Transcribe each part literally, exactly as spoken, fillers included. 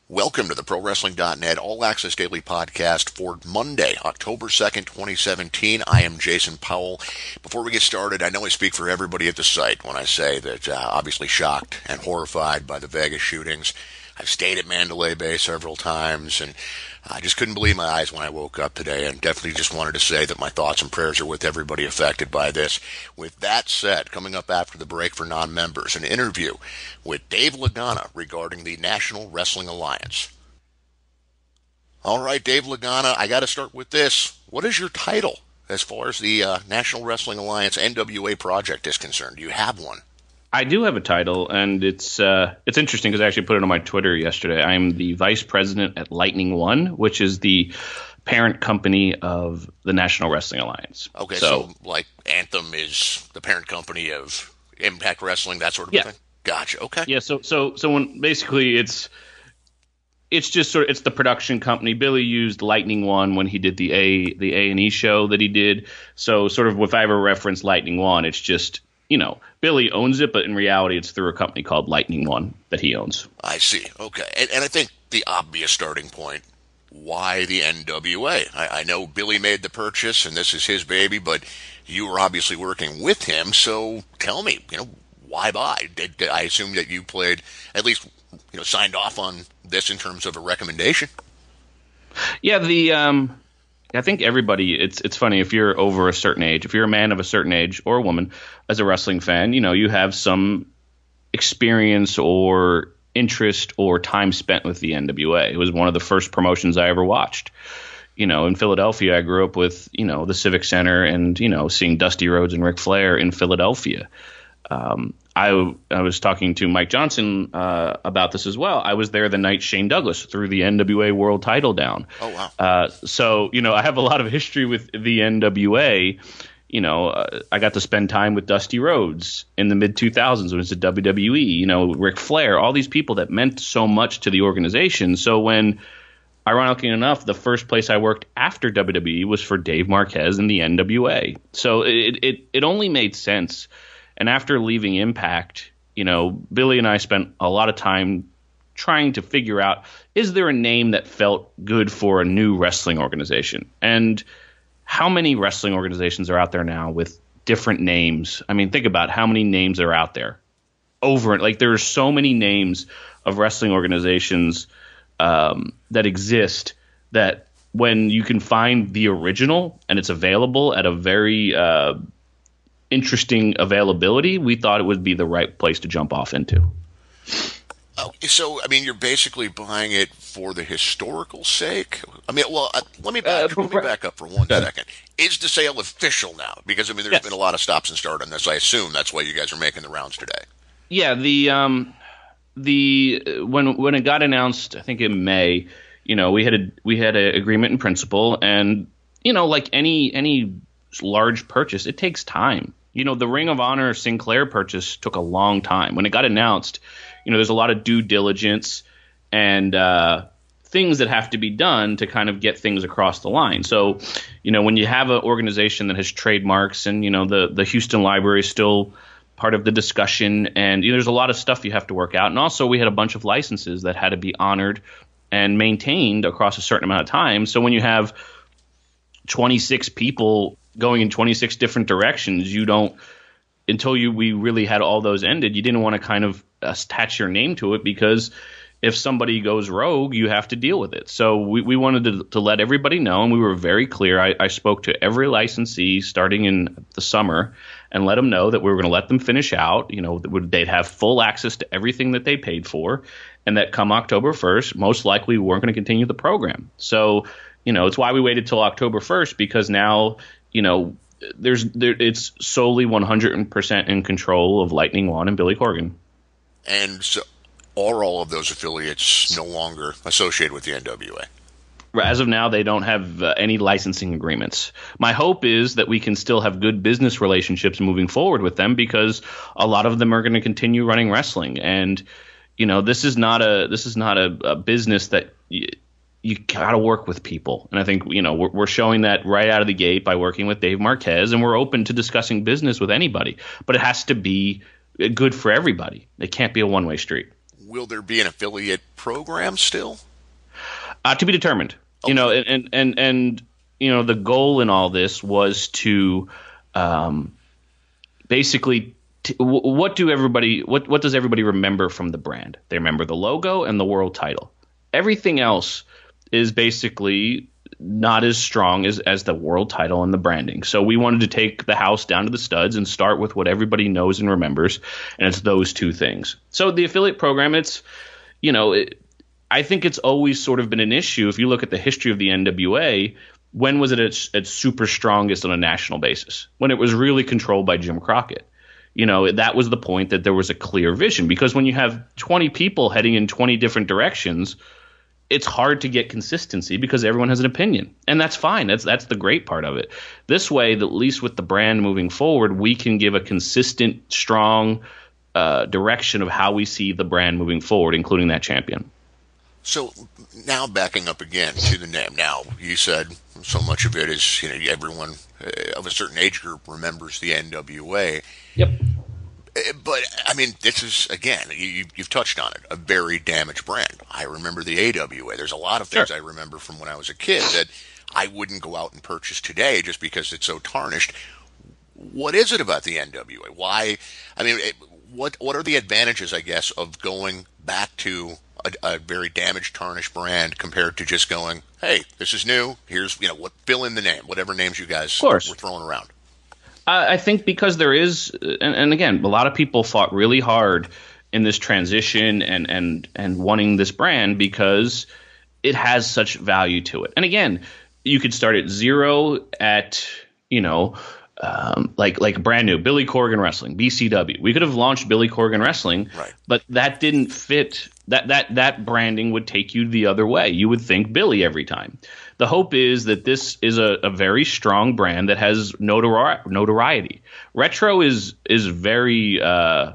Welcome to the Pro Wrestling dot net All Access Daily Podcast for Monday, October second, twenty seventeen. I am Jason Powell. Before we get started, I know I speak for everybody at the site when I say that uh, obviously shocked and horrified by the Vegas shootings. I've stayed at Mandalay Bay several times, and I just couldn't believe my eyes when I woke up today, and definitely just wanted to say that my thoughts and prayers are with everybody affected by this. With that said, coming up after the break for non-members, an interview with Dave Lagana regarding the National Wrestling Alliance. All right, Dave Lagana, I got to start with this. What is your title as far as the uh, National Wrestling Alliance N W A project is concerned? Do you have one? I do have a title, and it's uh, it's interesting because I actually put it on my Twitter yesterday. I'm the vice president at Lightning One, which is the parent company of the National Wrestling Alliance. Okay, so, so like Anthem is the parent company of Impact Wrestling, that sort of yeah. thing? Gotcha, okay. Yeah, so so so when basically it's it's just sort of it's the production company. Billy used Lightning One when he did the A the A and E show that he did. So sort of if I ever reference Lightning One, it's just, you know, Billy owns it, but in reality, it's through a company called Lightning One that he owns. I see. Okay. And, and I think the obvious starting point, why the N W A? I, I know Billy made the purchase, and this is his baby, but you were obviously working with him, so tell me, you know, why buy? Did, did I assume that you played, at least, you know, signed off on this in terms of a recommendation? Yeah, the... um. I think everybody, it's it's funny, if you're over a certain age, if you're a man of a certain age or a woman as a wrestling fan, you know, you have some experience or interest or time spent with the N W A. It was one of the first promotions I ever watched. You know, in Philadelphia, I grew up with, you know, the Civic Center and, you know, seeing Dusty Rhodes and Ric Flair in Philadelphia. Um, I, I was talking to Mike Johnson uh, about this as well. I was there the night Shane Douglas threw the N W A world title down. Oh, wow. Uh, so, you know, I have a lot of history with the N W A. You know, uh, I got to spend time with Dusty Rhodes in the mid two thousands when it was at W W E, you know, Ric Flair, all these people that meant so much to the organization. So when, ironically enough, the first place I worked after W W E was for Dave Marquez in the N W A. So it it, it only made sense. And after leaving Impact, you know, Billy and I spent a lot of time trying to figure out, is there a name that felt good for a new wrestling organization? And how many wrestling organizations are out there now with different names? I mean, think about how many names are out there. Over, like, there are so many names of wrestling organizations um, that exist that when you can find the original and it's available at a very uh, interesting availability, we thought it would be the right place to jump off into. Oh, so, I mean, you're basically buying it for the historical sake? I mean, well, uh, let me back, uh, let me back up for one uh, second. Is the sale official now? Because, I mean, there's yes. been a lot of stops and starts on this. I assume that's why you guys are making the rounds today. Yeah, the um, the when when it got announced, I think in May, you know, we had a we had an agreement in principle, and you know, like any any large purchase, it takes time. You know, the Ring of Honor Sinclair purchase took a long time. When it got announced, you know, there's a lot of due diligence and uh, things that have to be done to kind of get things across the line. So, you know, when you have an organization that has trademarks and, you know, the, the Houston Library is still part of the discussion, and you know, there's a lot of stuff you have to work out. And also we had a bunch of licenses that had to be honored and maintained across a certain amount of time. So when you have twenty-six people going in twenty-six different directions, you don't, until you we really had all those ended, you didn't want to kind of attach your name to it, because if somebody goes rogue, you have to deal with it. So we, we wanted to, to let everybody know, and we were very clear. I, I spoke to every licensee starting in the summer and let them know that we were going to let them finish out, you know, that they'd have full access to everything that they paid for, and that come October first, most likely we weren't going to continue the program. So, you know, it's why we waited till October first, because now, you know, there's there, it's solely one hundred percent in control of Lightning One and Billy Corgan. And so are all of those affiliates no longer associated with the N W A? As of now, they don't have uh, any licensing agreements. My hope is that we can still have good business relationships moving forward with them, because a lot of them are going to continue running wrestling. And, you know, this is not a this is not a, a business that y- you got to work with people. And I think, you know, we're, we're showing that right out of the gate by working with Dave Marquez, and we're open to discussing business with anybody. But it has to be good for everybody. It can't be a one-way street. will there be an affiliate program still? Uh, to be determined. Okay. You know, and, and, and, you know, the goal in all this was to um, basically t- w- what do everybody what what does everybody remember from the brand? They remember the logo and the world title. Everything else is basically not as strong as, as the world title and the branding. So we wanted to take the house down to the studs and start with what everybody knows and remembers, and it's those two things. So the affiliate program, it's, you know, it, I think it's always sort of been an issue. If you look at the history of the N W A, when was it at its super strongest on a national basis? When it was really controlled by Jim Crockett. You know, that was the point, that there was a clear vision. Because when you have twenty people heading in twenty different directions, it's hard to get consistency because everyone has an opinion. And that's fine. That's that's the great part of it. This way, at least with the brand moving forward, we can give a consistent, strong uh, direction of how we see the brand moving forward, including that champion. So now backing up again to the name. Now, you said so much of it is, you know, everyone uh, of a certain age group remembers the N W A. Yep. But, I mean, this is, again, you, you've touched on it, a very damaged brand. I remember the A W A. There's a lot of things sure. I remember from when I was a kid that I wouldn't go out and purchase today just because it's so tarnished. What is it about the N W A? Why? I mean, it, what what are the advantages, I guess, of going back to a, a very damaged, tarnished brand compared to just going, hey, this is new, here's, you know, what, fill in the name, whatever names you guys were throwing around? I think because there is, and, and again, a lot of people fought really hard in this transition and, and, and wanting this brand because it has such value to it. And again, you could start at zero at, you know, um, like like brand new Billy Corgan Wrestling, B C W. We could have launched Billy Corgan Wrestling, right. But that didn't fit. That that that branding would take you the other way. You would think Billy every time. The hope is that this is a, a very strong brand that has notori- notoriety. Retro is is very uh,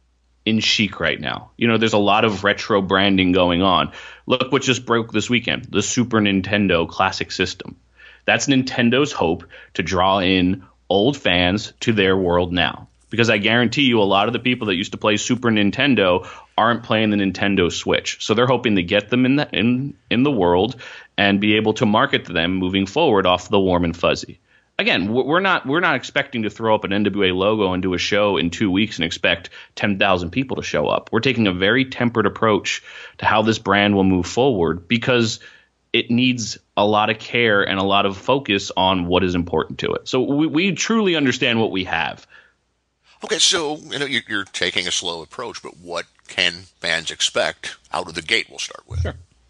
in chic right now. You know, there's a lot of retro branding going on. Look what just broke this weekend, the Super Nintendo Classic System. That's Nintendo's hope to draw in old fans to their world now. Because I guarantee you a lot of the people that used to play Super Nintendo aren't playing the Nintendo Switch. So they're hoping to get them in the in, in the world and be able to market to them moving forward off the warm and fuzzy. Again, we're not we're not expecting to throw up an N W A logo and do a show in two weeks and expect ten thousand people to show up. We're taking a very tempered approach to how this brand will move forward because it needs a lot of care and a lot of focus on what is important to it. So we, we truly understand what we have. Okay, so you know you're taking a slow approach, but what can fans expect out of the gate? We'll start with. Sure.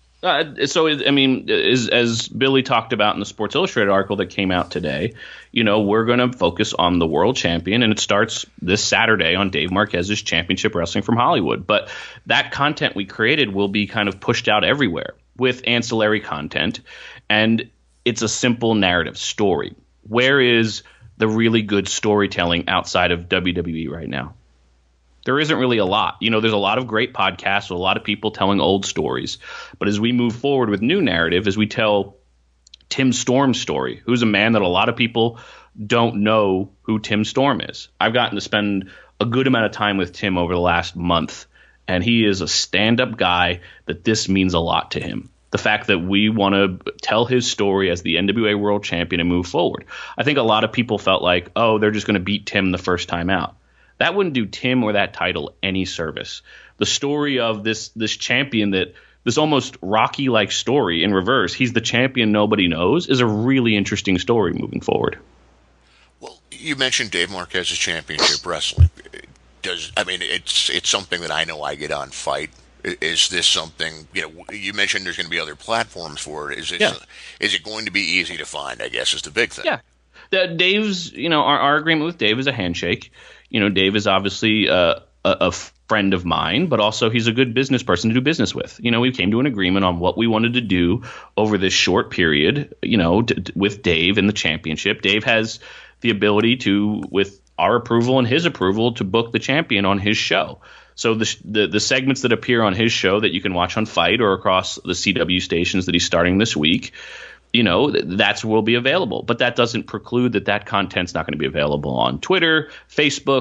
Uh, so, I mean, as, as Billy talked about in the Sports Illustrated article that came out today, you know, we're going to focus on the world champion, and it starts this Saturday on Dave Marquez's Championship Wrestling from Hollywood. But that content we created will be kind of pushed out everywhere with ancillary content, and it's a simple narrative story. Where is the really good storytelling outside of W W E right now? There isn't really a lot. You know, there's a lot of great podcasts, a lot of people telling old stories. But as we move forward with new narrative, as we tell Tim Storm's story, who's a man that a lot of people don't know who Tim Storm is. I've gotten to spend a good amount of time with Tim over the last month, and he is a stand-up guy that this means a lot to him. The fact that we want to tell his story as the N W A World Champion and move forward. I think a lot of people felt like, oh, they're just going to beat Tim the first time out. That wouldn't do Tim or that title any service. The story of this this champion, that this almost Rocky-like story in reverse, he's the champion nobody knows, is a really interesting story moving forward. Well, you mentioned Dave Marquez's Championship Wrestling. Does I mean it's it's something that I know I get on Fight. Is this something, you know, you mentioned there's going to be other platforms for it. Is it, yeah. is it going to be easy to find, I guess, is the big thing. Yeah. The, Dave's, you know, our, our agreement with Dave is a handshake. You know, Dave is obviously uh, a, a friend of mine, but also he's a good business person to do business with. You know, we came to an agreement on what we wanted to do over this short period, you know, to, to, with Dave and the championship. Dave has the ability to, with our approval and his approval, to book the champion on his show. So the, the the segments that appear on his show that you can watch on Fight or across the C W stations that he's starting this week, you know, that's will be available. But that doesn't preclude that that content's not going to be available on Twitter, Facebook,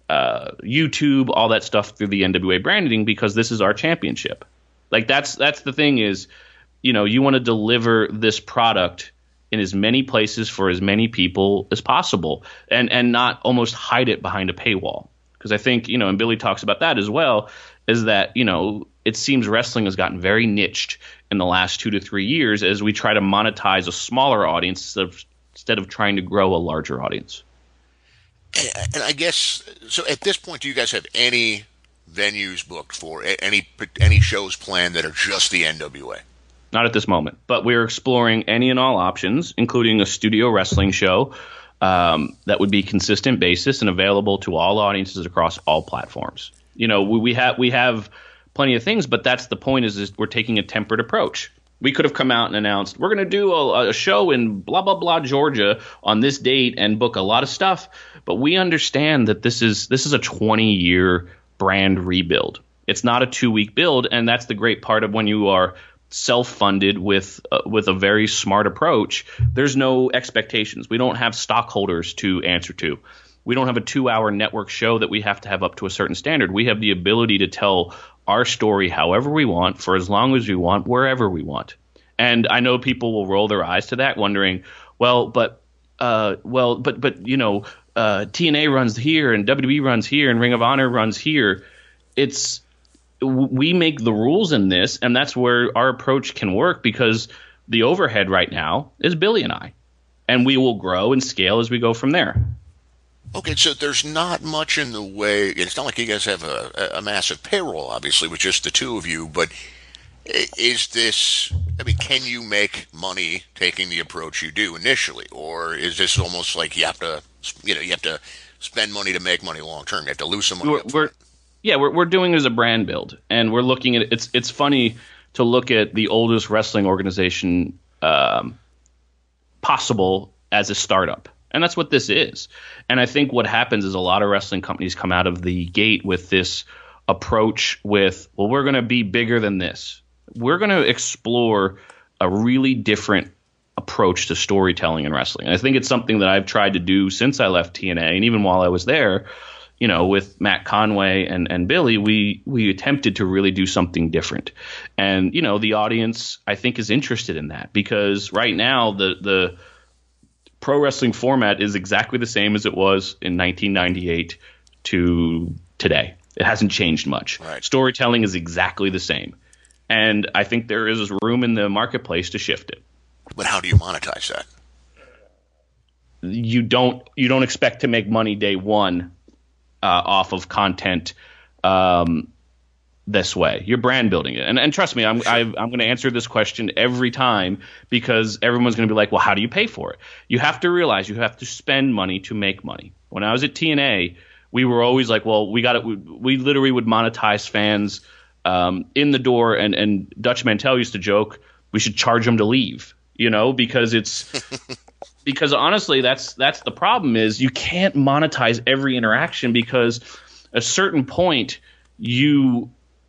uh, YouTube, all that stuff through the N W A branding, because this is our championship. Like that's that's the thing is, you know, you want to deliver this product in as many places for as many people as possible, and and not almost hide it behind a paywall. Because I think, you know, and Billy talks about that as well, is that, you know, it seems wrestling has gotten very niched in the last two to three years as we try to monetize a smaller audience instead of, instead of trying to grow a larger audience. And I guess, so at this point, do you guys have any venues booked for any any shows planned that are just the N W A? Not at this moment, but we're exploring any and all options, including a studio wrestling show um, that would be consistent basis and available to all audiences across all platforms. You know, we, we have we have plenty of things, but that's the point is, is we're taking a tempered approach. We could have come out and announced we're going to do a, a show in blah, blah, blah, Georgia on this date and book a lot of stuff. But we understand that this is this is a twenty year brand rebuild. It's not a two week build. And that's the great part of when you are self-funded with uh, with a very smart approach. There's no expectations. We don't have stockholders to answer to. We don't have a two hour network show that we have to have up to a certain standard. We have the ability to tell our story however we want, for as long as we want, wherever we want. And I know people will roll their eyes to that, wondering, well, but, uh, well, but, but, you know, uh, T N A runs here and W W E runs here and Ring of Honor runs here. It's, we make the rules in this, and that's where our approach can work, because the overhead right now is Billy and I, and we will grow and scale as we go from there. Okay, so there's not much in the way. It's not like you guys have a, a massive payroll, obviously, with just the two of you. But is this? I mean, can you make money taking the approach you do initially, or is this almost like you have to, you know, you have to spend money to make money long term? You have to lose some money. We're, we're yeah, we're we're doing it as a brand build, and we're looking at it's it's funny to look at the oldest wrestling organization um, possible as a startup. And that's what this is. And I think what happens is a lot of wrestling companies come out of the gate with this approach with, well, we're going to be bigger than this. We're going to explore a really different approach to storytelling in wrestling. And I think it's something that I've tried to do since I left T N A. And even while I was there, you know, with Matt Conway and, and Billy, we we attempted to really do something different. And, you know, the audience, I think, is interested in that, because right now the the pro wrestling format is exactly the same as it was in nineteen ninety-eight to today. It hasn't changed much. Right. Storytelling is exactly the same. And I think there is room in the marketplace to shift it. But how do you monetize that? You don't you don't expect to make money day one uh, off of content um, this way. You're brand building it. And and trust me, I'm sure. I've, I'm going to answer this question every time, because everyone's going to be like, well, how do you pay for it? You have to realize you have to spend money to make money. When I was at T N A, we were always like, well, we got it. We, we literally would monetize fans um, in the door. And, and Dutch Mantell used to joke, we should charge them to leave, you know, because it's because honestly, that's that's the problem is you can't monetize every interaction, because at a certain point you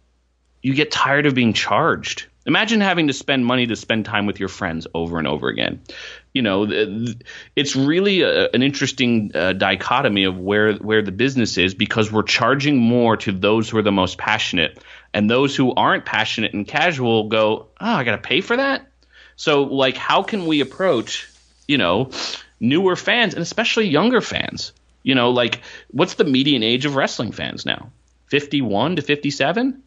you get tired of being charged. Imagine having to spend money to spend time with your friends over and over again. You know, it's really a, an interesting uh, dichotomy of where where the business is, because we're charging more to those who are the most passionate, and those who aren't passionate and casual go, oh, I got to pay for that? So, like, how can we approach, you know, newer fans, and especially younger fans? You know, like, what's the median age of wrestling fans now? fifty-one to fifty-seven?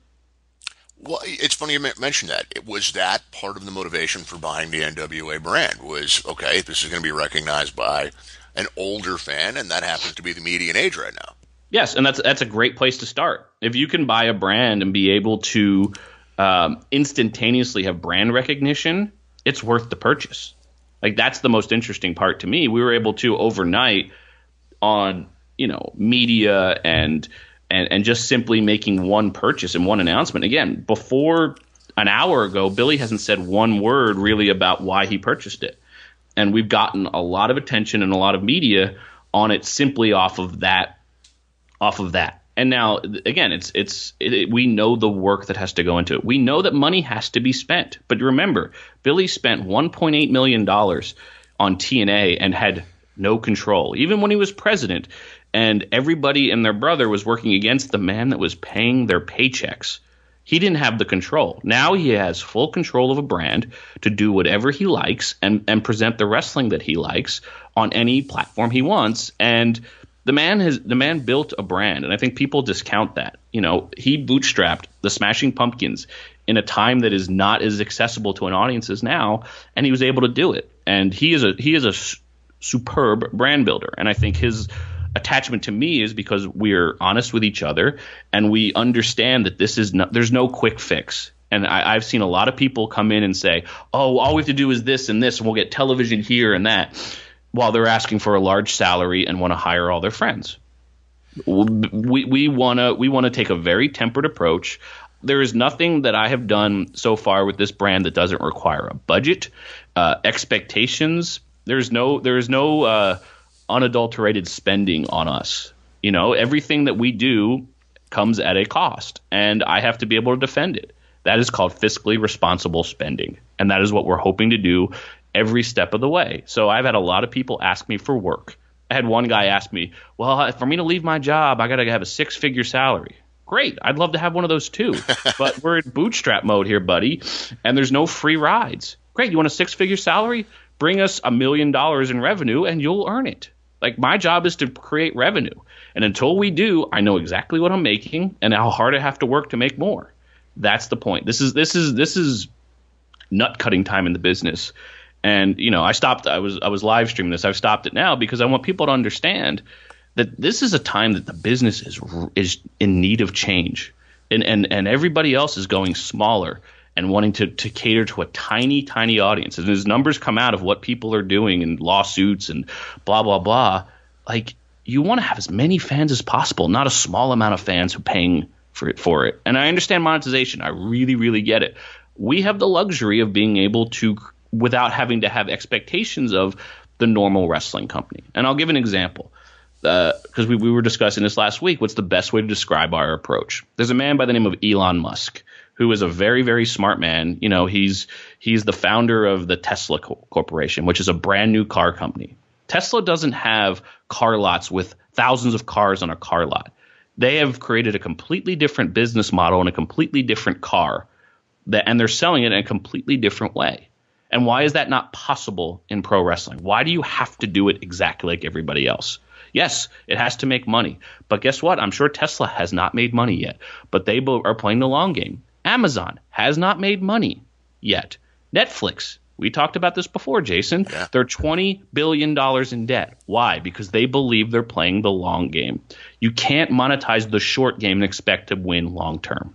Well, it's funny you mentioned that. It was that part of the motivation for buying the N W A brand was, okay, this is going to be recognized by an older fan, and that happens to be the median age right now. Yes, and that's that's a great place to start. If you can buy a brand and be able to um, instantaneously have brand recognition, it's worth the purchase. Like, that's the most interesting part to me. We were able to overnight on, you know, media and And, and just simply making one purchase and one announcement. Again, before an hour ago, Billy hasn't said one word really about why he purchased it. And we've gotten a lot of attention and a lot of media on it simply off of that. Off of that. And now, again, it's it's it, it, we know the work that has to go into it. We know that money has to be spent. But remember, Billy spent one point eight million dollars on T N A and had no control. Even when he was president, And everybody and their brother was working against the man that was paying their paychecks. He didn't have the control. Now he has full control of a brand to do whatever he likes and, and present the wrestling that he likes on any platform he wants. And the man has the man built a brand, and I think people discount that. You know, he bootstrapped the Smashing Pumpkins in a time that is not as accessible to an audience as now, and he was able to do it. And he is a he is a s- superb brand builder, and I think his attachment to me is because we're honest with each other and we understand that this is not, there's no quick fix. And I, I've seen a lot of people come in and say, oh, all we have to do is this and this, and we'll get television here and that, while they're asking for a large salary and want to hire all their friends. We we want to we want to take a very tempered approach. There is nothing that I have done so far with this brand that doesn't require a budget, uh, expectations. There's no there is no uh, unadulterated spending on us. You know, everything that we do comes at a cost, and I have to be able to defend it. That is called fiscally responsible spending, and that is what we're hoping to do every step of the way. So I've had a lot of people ask me for work. I had one guy ask me, well, for me to leave my job, I got to have a six-figure salary. Great. I'd love to have one of those too. But we're in bootstrap mode here, buddy, and there's no free rides. Great. You want a six-figure salary? Bring us a million dollars in revenue, and you'll earn it. Like, my job is to create revenue. And until we do, I know exactly what I'm making and how hard I have to work to make more. That's the point. This is this is this is nut cutting time in the business. And, you know, I stopped. I was I was live streaming this. I've stopped it now because I want people to understand that this is a time that the business is is in need of change, and and and everybody else is going smaller and wanting to to cater to a tiny tiny audience. And as numbers come out of what people are doing and lawsuits and blah blah blah, like, you want to have as many fans as possible, not a small amount of fans who are paying for it for it. And I understand monetization. I really really get it. We have the luxury of being able to, without having to have expectations of the normal wrestling company. And I'll give an example, because uh, we, we were discussing this last week. What's the best way to describe our approach? There's a man by the name of Elon Musk, who is a very, very smart man. You know, he's he's the founder of the Tesla Co- Corporation, which is a brand new car company. Tesla doesn't have car lots with thousands of cars on a car lot. They have created a completely different business model and a completely different car, that, and they're selling it in a completely different way. And why is that not possible in pro wrestling? Why do you have to do it exactly like everybody else? Yes, it has to make money. But guess what? I'm sure Tesla has not made money yet. But they are playing the long game. Amazon has not made money yet. Netflix, we talked about this before, Jason. Yeah. They're twenty billion dollars in debt. Why? Because they believe they're playing the long game. You can't monetize the short game and expect to win long term.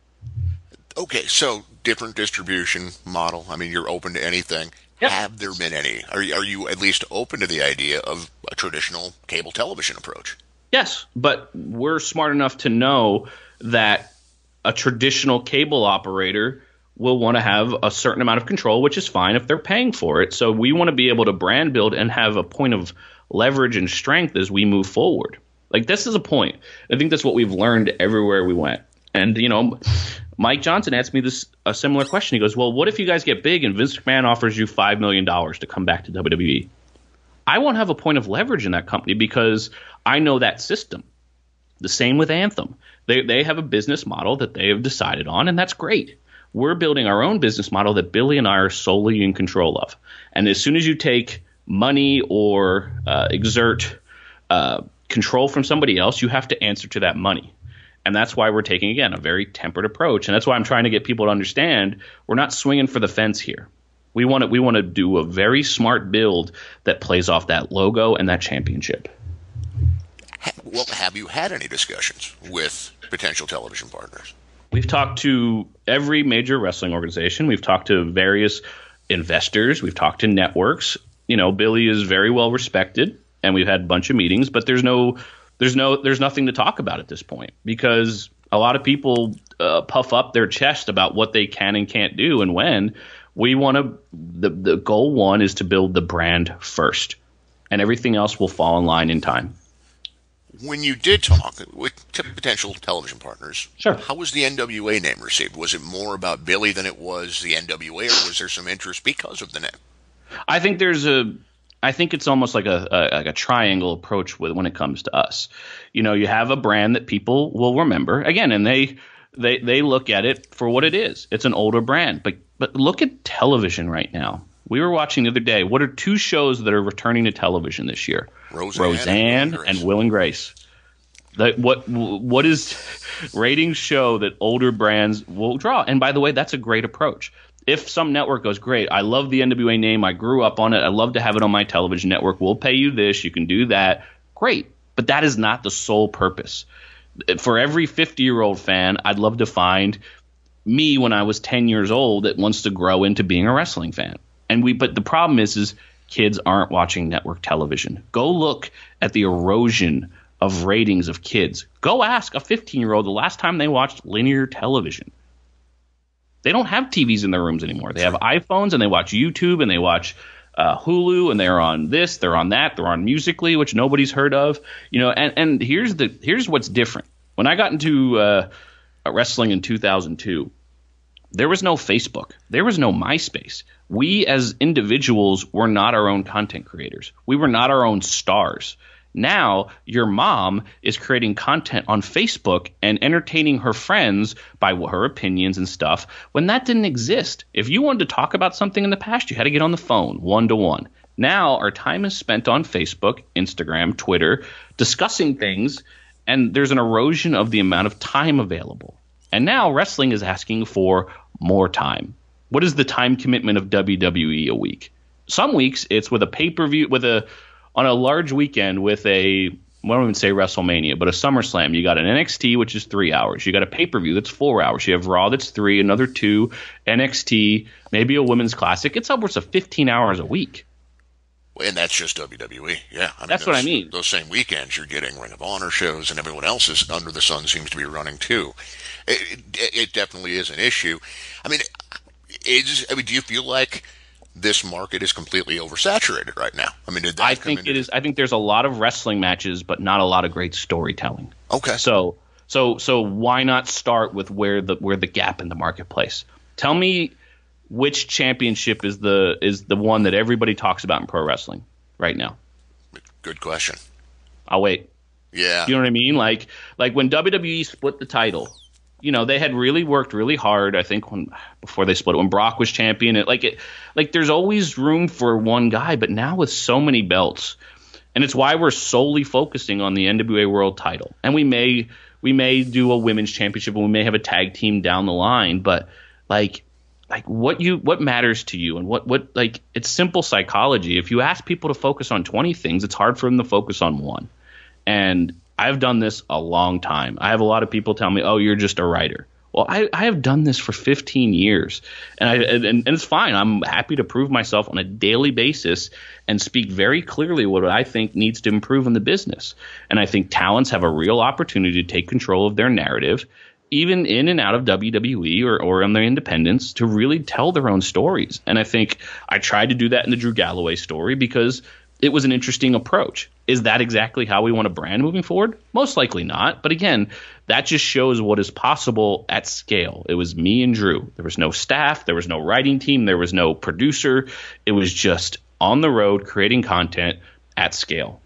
Okay, so different distribution model. I mean, you're open to anything. Yep. Have there been any? Are you, are you at least open to the idea of a traditional cable television approach? Yes, but we're smart enough to know that a traditional cable operator will want to have a certain amount of control, which is fine if they're paying for it. So we want to be able to brand build and have a point of leverage and strength as we move forward. Like, this is a point. I think that's what we've learned everywhere we went. And, you know, Mike Johnson asked me this a similar question. He goes, well, what if you guys get big and Vince McMahon offers you five million dollars to come back to W W E? I won't have a point of leverage in that company because I know that system. The same with Anthem. They they have a business model that they have decided on, and that's great. We're building our own business model that Billy and I are solely in control of. And as soon as you take money or uh, exert uh, control from somebody else, you have to answer to that money. And that's why we're taking, again, a very tempered approach. And that's why I'm trying to get people to understand we're not swinging for the fence here. We want to we want to do a very smart build that plays off that logo and that championship. Well, have you had any discussions with potential television partners? We've talked to every major wrestling organization. We've talked to various investors. We've talked to networks. You know, Billy is very well respected, and we've had a bunch of meetings, but there's no There's no, there's nothing to talk about at this point because a lot of people uh, puff up their chest about what they can and can't do and when. We want to. The the goal one is to build the brand first, and everything else will fall in line in time. When you did talk with t- potential television partners, sure. How was the N W A name received? Was it more about Billy than it was the N W A, or was there some interest because of the name? I think there's a. I think it's almost like a, a like a triangle approach with when it comes to us. You know, you have a brand that people will remember again, and they they they look at it for what it is. It's an older brand, but but look at television right now. We were watching the other day. What are two shows that are returning to television this year? Roseanne, Roseanne and, and Will and Grace. The, what what is ratings show that older brands will draw? And by the way, that's a great approach. If some network goes, great, I love the N W A name, I grew up on it, I love to have it on my television network, we'll pay you this, you can do that, great. But that is not the sole purpose. For every fifty-year-old fan, I'd love to find me when I was ten years old that wants to grow into being a wrestling fan. And we, but the problem is, is kids aren't watching network television. Go look at the erosion of ratings of kids. Go ask a fifteen-year-old the last time they watched linear television. They don't have T Vs in their rooms anymore. They have iPhones and they watch YouTube and they watch uh, Hulu and they're on this, they're on that, they're on Musical.ly, which nobody's heard of. You know, and, and here's the here's what's different. When I got into uh, wrestling in two thousand two, there was no Facebook, there was no MySpace. We as individuals were not our own content creators. We were not our own stars. Now your mom is creating content on Facebook and entertaining her friends by her opinions and stuff when that didn't exist. If you wanted to talk about something in the past, you had to get on the phone one to one. Now our time is spent on Facebook, Instagram, Twitter, discussing things, and there's an erosion of the amount of time available. And now wrestling is asking for more time. What is the time commitment of W W E a week? Some weeks it's with a pay-per-view, with a on a large weekend with a, I won't even say WrestleMania, but a SummerSlam. You got an N X T, which is three hours. You got a pay-per-view that's four hours. You have Raw that's three, another two, N X T, maybe a Women's Classic. It's upwards of fifteen hours a week. And that's just W W E. Yeah. I mean, that's those, what I mean. Those same weekends, you're getting Ring of Honor shows, and everyone else is under the sun seems to be running too. It, it, it definitely is an issue. I mean, is, I mean, do you feel like this market is completely oversaturated right now? I mean, did that I come think into it is. I think there's a lot of wrestling matches, but not a lot of great storytelling. Okay. So, so, so why not start with where the where the gap in the marketplace? Tell me which championship is the is the one that everybody talks about in pro wrestling right now. Good question. I'll wait. Yeah. You know what I mean? Like like when W W E split the title, you know, they had really worked really hard. I think when before they split it, when Brock was champion, it like it like there's always room for one guy, but now with so many belts, and it's why we're solely focusing on the N W A World Title. And we may we may do a women's championship, and we may have a tag team down the line, but like like what you what matters to you, and what what like it's simple psychology. If you ask people to focus on twenty things, it's hard for them to focus on one. And I've done this a long time. I have a lot of people tell me, "Oh, you're just a writer." Well, I, I have done this for fifteen years, and, I, and and it's fine. I'm happy to prove myself on a daily basis and speak very clearly what I think needs to improve in the business. And I think talents have a real opportunity to take control of their narrative, even in and out of W W E or, or on their independents, to really tell their own stories. And I think I tried to do that in the Drew Galloway story because it was an interesting approach. Is that exactly how we want to brand moving forward? Most likely not. But again, that just shows what is possible at scale. It was me and Drew. There was no staff. There was no writing team. There was no producer. It was just on the road creating content at scale.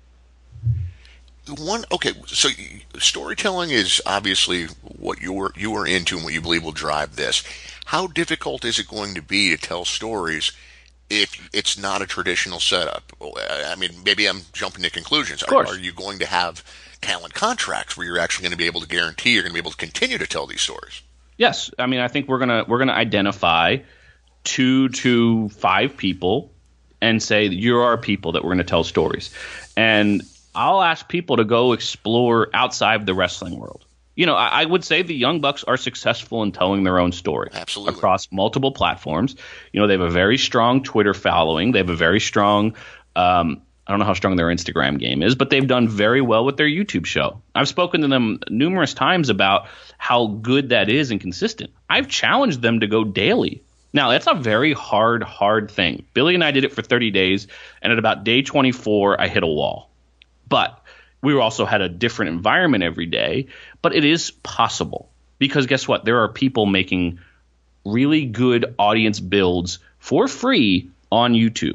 One okay, so storytelling is obviously what you were you were into and what you believe will drive this. How difficult is it going to be to tell stories if it's not a traditional setup? I mean, maybe I'm jumping to conclusions. Of course. Are, are you going to have talent contracts where you're actually going to be able to guarantee you're going to be able to continue to tell these stories? Yes, I mean, I think we're gonna we're gonna identify two to five people and say you're our people that we're going to tell stories, and I'll ask people to go explore outside the wrestling world. You know, I, I would say the Young Bucks are successful in telling their own story. Absolutely. Across multiple platforms. You know, they have a very strong Twitter following. They have a very strong, um, I don't know how strong their Instagram game is, but they've done very well with their YouTube show. I've spoken to them numerous times about how good that is and consistent. I've challenged them to go daily. Now, that's a very hard, hard thing. Billy and I did it for thirty days, and at about day twenty-four, I hit a wall. But we also had a different environment every day. But it is possible because guess what? There are people making really good audience builds for free on YouTube.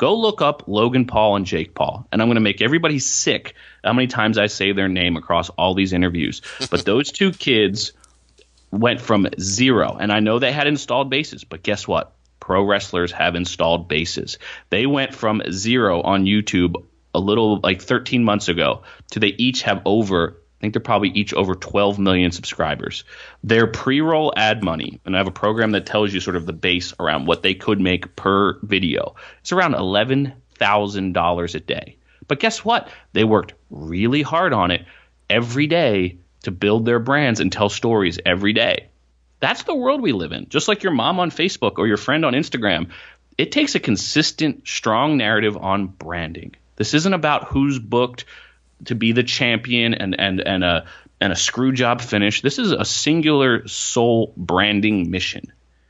Go look up Logan Paul and Jake Paul, and I'm going to make everybody sick how many times I say their name across all these interviews. But those two kids went from zero, and I know they had installed bases, but guess what? Pro wrestlers have installed bases. They went from zero on YouTube a little like thirteen months ago to they each have over, I think they're probably each over twelve million subscribers. Their pre-roll ad money, and I have a program that tells you sort of the base around what they could make per video. It's around eleven thousand dollars a day. But guess what? They worked really hard on it every day to build their brands and tell stories every day. That's the world we live in. Just like your mom on Facebook or your friend on Instagram, it takes a consistent, strong narrative on branding. This isn't about who's booked to be the champion and and and a and a screw job finish. This is a singular sole branding mission,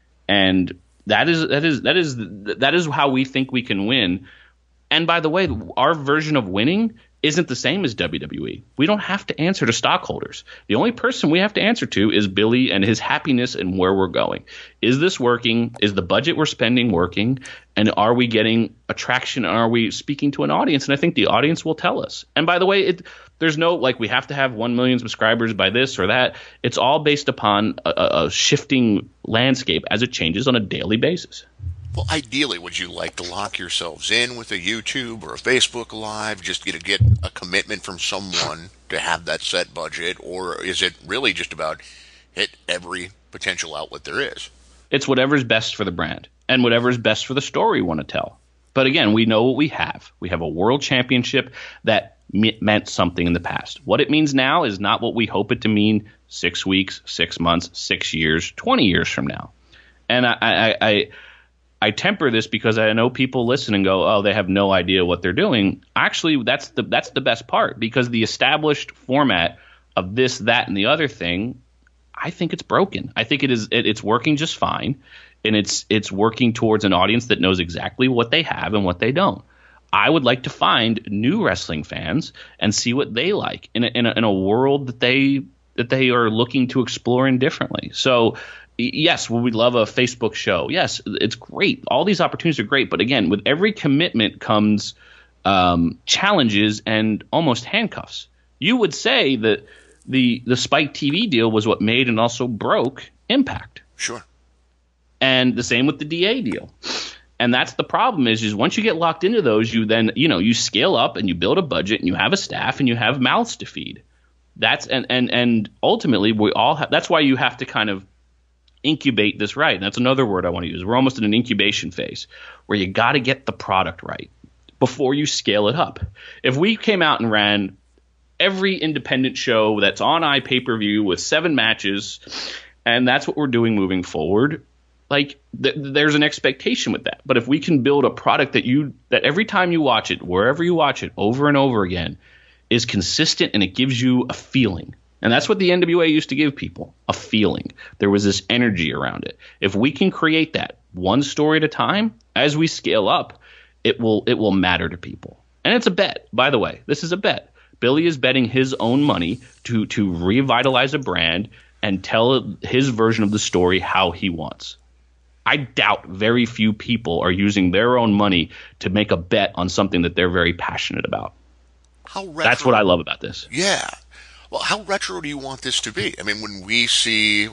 and that is that is that is that is how we think we can win. And by the way, our version of winning isn't the same as W W E. We don't have to answer to stockholders. The only person we have to answer to is Billy and his happiness and where we're going. Is this working? Is the budget we're spending working? And are we getting attraction? Are we speaking to an audience? And I think the audience will tell us. And by the way, it, there's no like we have to have one million subscribers by this or that. It's all based upon a, a shifting landscape as it changes on a daily basis. Well, ideally, would you like to lock yourselves in with a YouTube or a Facebook Live just to get a commitment from someone to have that set budget? Or is it really just about hit every potential outlet there is? It's whatever's best for the brand and whatever's best for the story we want to tell. But again, we know what we have. We have a world championship that me- meant something in the past. What it means now is not what we hope it to mean six weeks, six months, six years, twenty years from now. And I... I, I I temper this because I know people listen and go, oh, they have no idea what they're doing. Actually, that's the that's the best part, because the established format of this, that, and the other thing, I think it's broken. I think it is it, it's working just fine, and it's it's working towards an audience that knows exactly what they have and what they don't. I would like to find new wrestling fans and see what they like in a, in a, in a world that they that they are looking to explore in differently. So. Yes, well, we'd love a Facebook show. Yes, it's great. All these opportunities are great. But again, with every commitment comes um, challenges and almost handcuffs. You would say that the the Spike T V deal was what made and also broke Impact. Sure. And the same with the D A deal. And that's the problem is, is once you get locked into those, you then, you know, you scale up and you build a budget and you have a staff and you have mouths to feed. That's and and, and ultimately we all have, that's why you have to kind of incubate this right. And that's another word I want to use. We're almost in an incubation phase where you got to get the product right before you scale it up. If we came out and ran every independent show that's on iPay-per-view with seven matches, and that's what we're doing moving forward, like th- there's an expectation with that. But if we can build a product that you that every time you watch it, wherever you watch it, over and over again, is consistent and it gives you a feeling. And that's what the N W A used to give people, a feeling. There was this energy around it. If we can create that one story at a time, as we scale up, it will it will matter to people. And it's a bet, by the way. This is a bet. Billy is betting his own money to to revitalize a brand and tell his version of the story how he wants. I doubt very few people are using their own money to make a bet on something that they're very passionate about. How retro- That's what I love about this. Yeah. Well, how retro do you want this to be? I mean, when we see,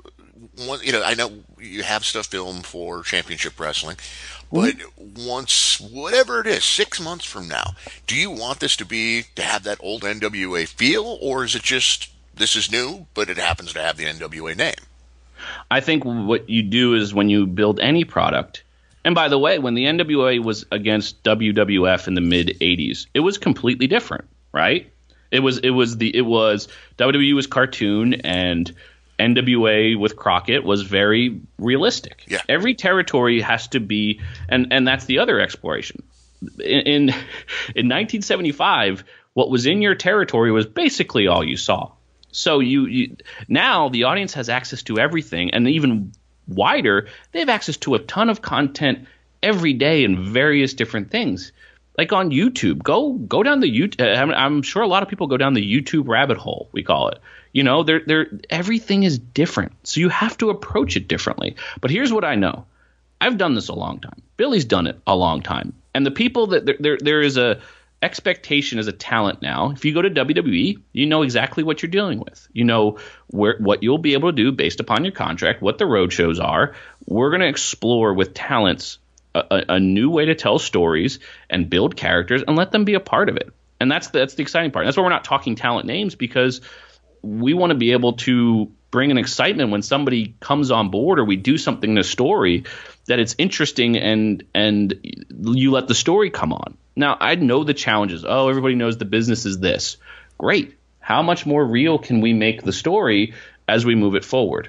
one, you know, I know you have stuff filmed for Championship Wrestling, but once, whatever it is, six months from now, do you want this to be, to have that old N W A feel, or is it just, this is new, but it happens to have the N W A name? I think what you do is when you build any product, and by the way, when the N W A was against W W F in the mid eighties, it was completely different, right? It was it was the it was W W E was cartoon and N W A with Crockett was very realistic. Yeah. Every territory has to be, and and that's the other exploration. In, in in nineteen seventy-five, what was in your territory was basically all you saw. So you, you now the audience has access to everything, and even wider, they have access to a ton of content every day in various different things. Like on YouTube, go go down the YouTube. I'm, I'm sure a lot of people go down the YouTube rabbit hole, we call it. You know, they're, they're, everything is different, so you have to approach it differently. But here's what I know. I've done this a long time. Billy's done it a long time. And the people that there there, there is a expectation as a talent now. If you go to W W E, you know exactly what you're dealing with. You know where what you'll be able to do based upon your contract, what the road shows are. We're going to explore with talents a, a new way to tell stories and build characters and let them be a part of it. And that's the, that's the exciting part. That's why we're not talking talent names, because we want to be able to bring an excitement when somebody comes on board or we do something in a story that it's interesting and and you let the story come on. Now, I know the challenges. Oh, everybody knows the business is this. Great. How much more real can we make the story as we move it forward?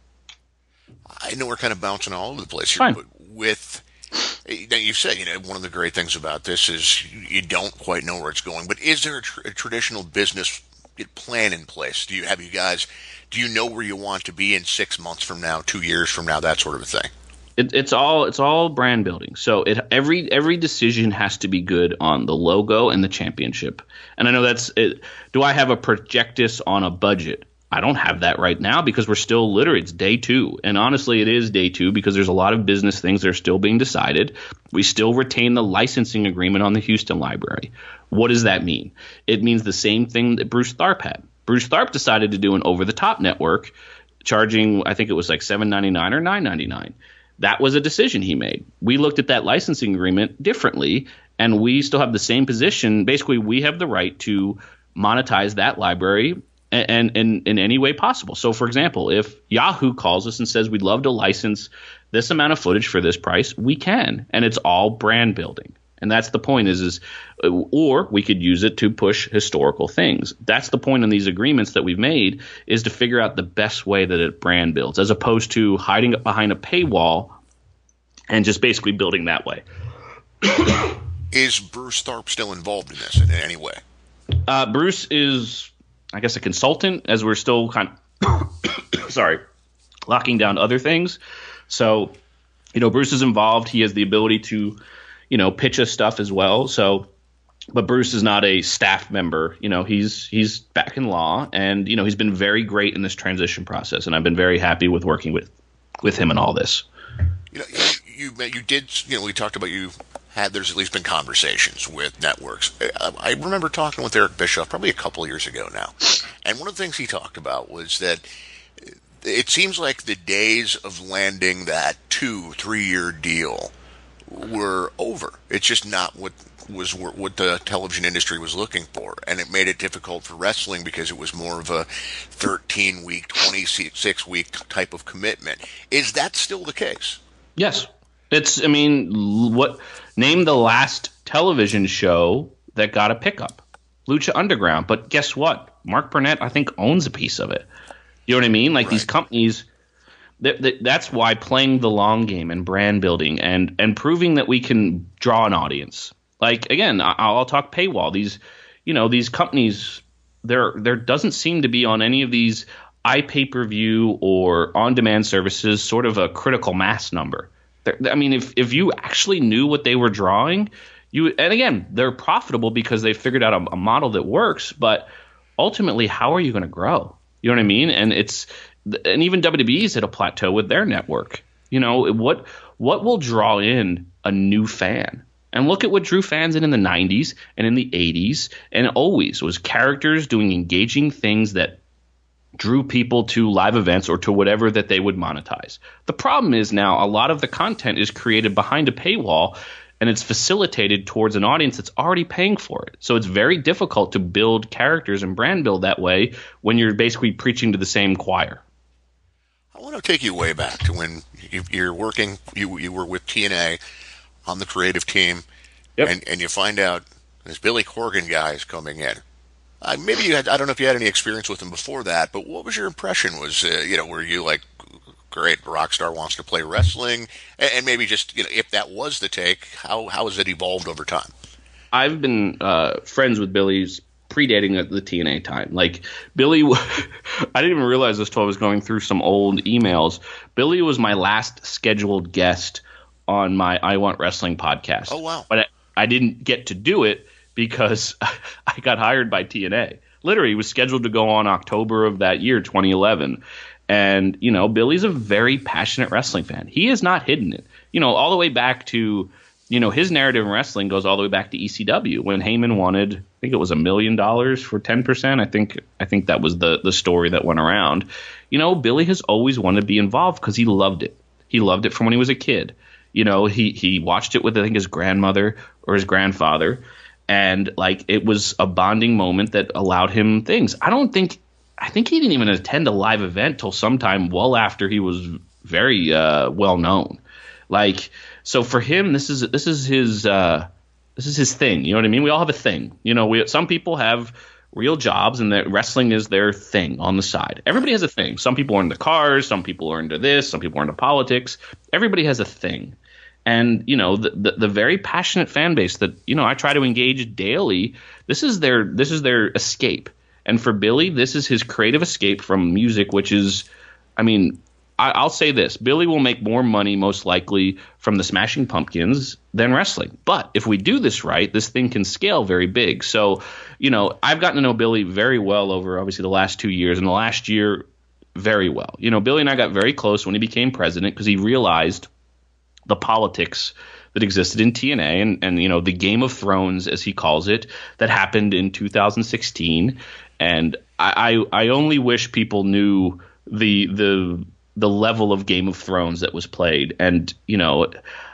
I know we're kind of bouncing all over the place here, Fine. but with now you said, you know, one of the great things about this is you don't quite know where it's going. But is there a, tr- a traditional business plan in place? Do you have you guys? Do you know where you want to be in six months from now, two years from now, that sort of a thing? It, it's all it's all brand building. So it every every decision has to be good on the logo and the championship. And I know that's it. Do I have a projectus on a budget? I don't have that right now because we're still literally it's day two. And honestly, it is day two because there's a lot of business things that are still being decided. We still retain the licensing agreement on the Houston library. What does that mean? It means the same thing that Bruce Tharp had. Bruce Tharp decided to do an over-the-top network, charging, I think it was like seven ninety-nine or nine ninety-nine. That was a decision he made. We looked at that licensing agreement differently, and we still have the same position. Basically, we have the right to monetize that library and in in any way possible. So, for example, if Yahoo calls us and says we'd love to license this amount of footage for this price, we can, and it's all brand building. And that's the point is, is or we could use it to push historical things. That's the point in these agreements that we've made, is to figure out the best way that it brand builds, as opposed to hiding it behind a paywall and just basically building that way. Is Bruce Tharp still involved in this in any way? Uh, Bruce is, I guess, a consultant, as we're still kind of sorry, locking down other things. So, you know, Bruce is involved. He has the ability to, you know, pitch us stuff as well. So, but Bruce is not a staff member. You know, he's he's back in law, and you know, he's been very great in this transition process, and I've been very happy with working with with him and all this. You know, you you, you did. You know, we talked about you had. There's at least been conversations with networks. I, I remember talking with Eric Bischoff probably a couple of years ago now, and one of the things he talked about was that it seems like the days of landing that two, three year deal were over. It's just not what was what the television industry was looking for, and it made it difficult for wrestling because it was more of a thirteen week, twenty-six week type of commitment. Is that still the case? Yes. It's, I mean, what name the last television show that got a pickup? Lucha Underground. But guess what? Mark Burnett, I think, owns a piece of it. You know what I mean? Like, right. These companies, that, that, that's why playing the long game and brand building and, and proving that we can draw an audience. Like, again, I, I'll talk paywall. These, you know, these companies, there there doesn't seem to be on any of these iPay-per-view or on-demand services sort of a critical mass number. They're, I mean, if if you actually knew what they were drawing, you and again, they're profitable because they figured out a, a model that works. But ultimately, how are you going to grow? You know what I mean? And it's and even W W E's at a plateau with their network. You know, what what will draw in a new fan? And look at what drew fans in in the nineties and in the eighties, and always was characters doing engaging things that drew people to live events or to whatever that they would monetize. The problem is now a lot of the content is created behind a paywall, and it's facilitated towards an audience that's already paying for it. So it's very difficult to build characters and brand build that way when you're basically preaching to the same choir. I want to take you way back to when you, you're working, you you were with T N A on the creative team, yep. and, and you find out this Billy Corgan guy is coming in. Uh, maybe you had, I don't know if you had any experience with him before that, but what was your impression? Was, uh, you know, were you like, great, Rockstar wants to play wrestling? And, and maybe just, you know, if that was the take, how, how has it evolved over time? I've been uh, friends with Billy's predating the T N A time. Like, Billy, I didn't even realize this until I was going through some old emails. Billy was my last scheduled guest on my I Want Wrestling podcast. Oh, wow. But I, I didn't get to do it because I got hired by T N A. Literally, it was scheduled to go on October of that year, twenty eleven. And, you know, Billy's a very passionate wrestling fan. He has not hidden it. You know, all the way back to you know, his narrative in wrestling goes all the way back to E C W when Heyman wanted, I think it was a million dollars for ten percent. I think I think that was the the story that went around. You know, Billy has always wanted to be involved because he loved it. He loved it from when he was a kid. You know, he he watched it with, I think, his grandmother or his grandfather. And like it was a bonding moment that allowed him things. I don't think I think he didn't even attend a live event till sometime well after he was very uh, well known. Like, so for him, this is this is his uh, this is his thing. You know what I mean? We all have a thing. You know, we some people have real jobs, and that wrestling is their thing on the side. Everybody has a thing. Some people are into cars. Some people are into this. Some people are into politics. Everybody has a thing. And, you know, the, the the very passionate fan base that, you know, I try to engage daily. This is their this is their escape. And for Billy, this is his creative escape from music, which is, I mean, I, I'll say this. Billy will make more money most likely from the Smashing Pumpkins than wrestling. But if we do this right, this thing can scale very big. So, you know, I've gotten to know Billy very well over obviously the last two years. And the last year, very well. You know, Billy and I got very close when he became president because he realized the politics that existed in T N A and, and, you know, the Game of Thrones, as he calls it, that happened in two thousand sixteen. And I, I, I only wish people knew the the the level of Game of Thrones that was played. And, you know,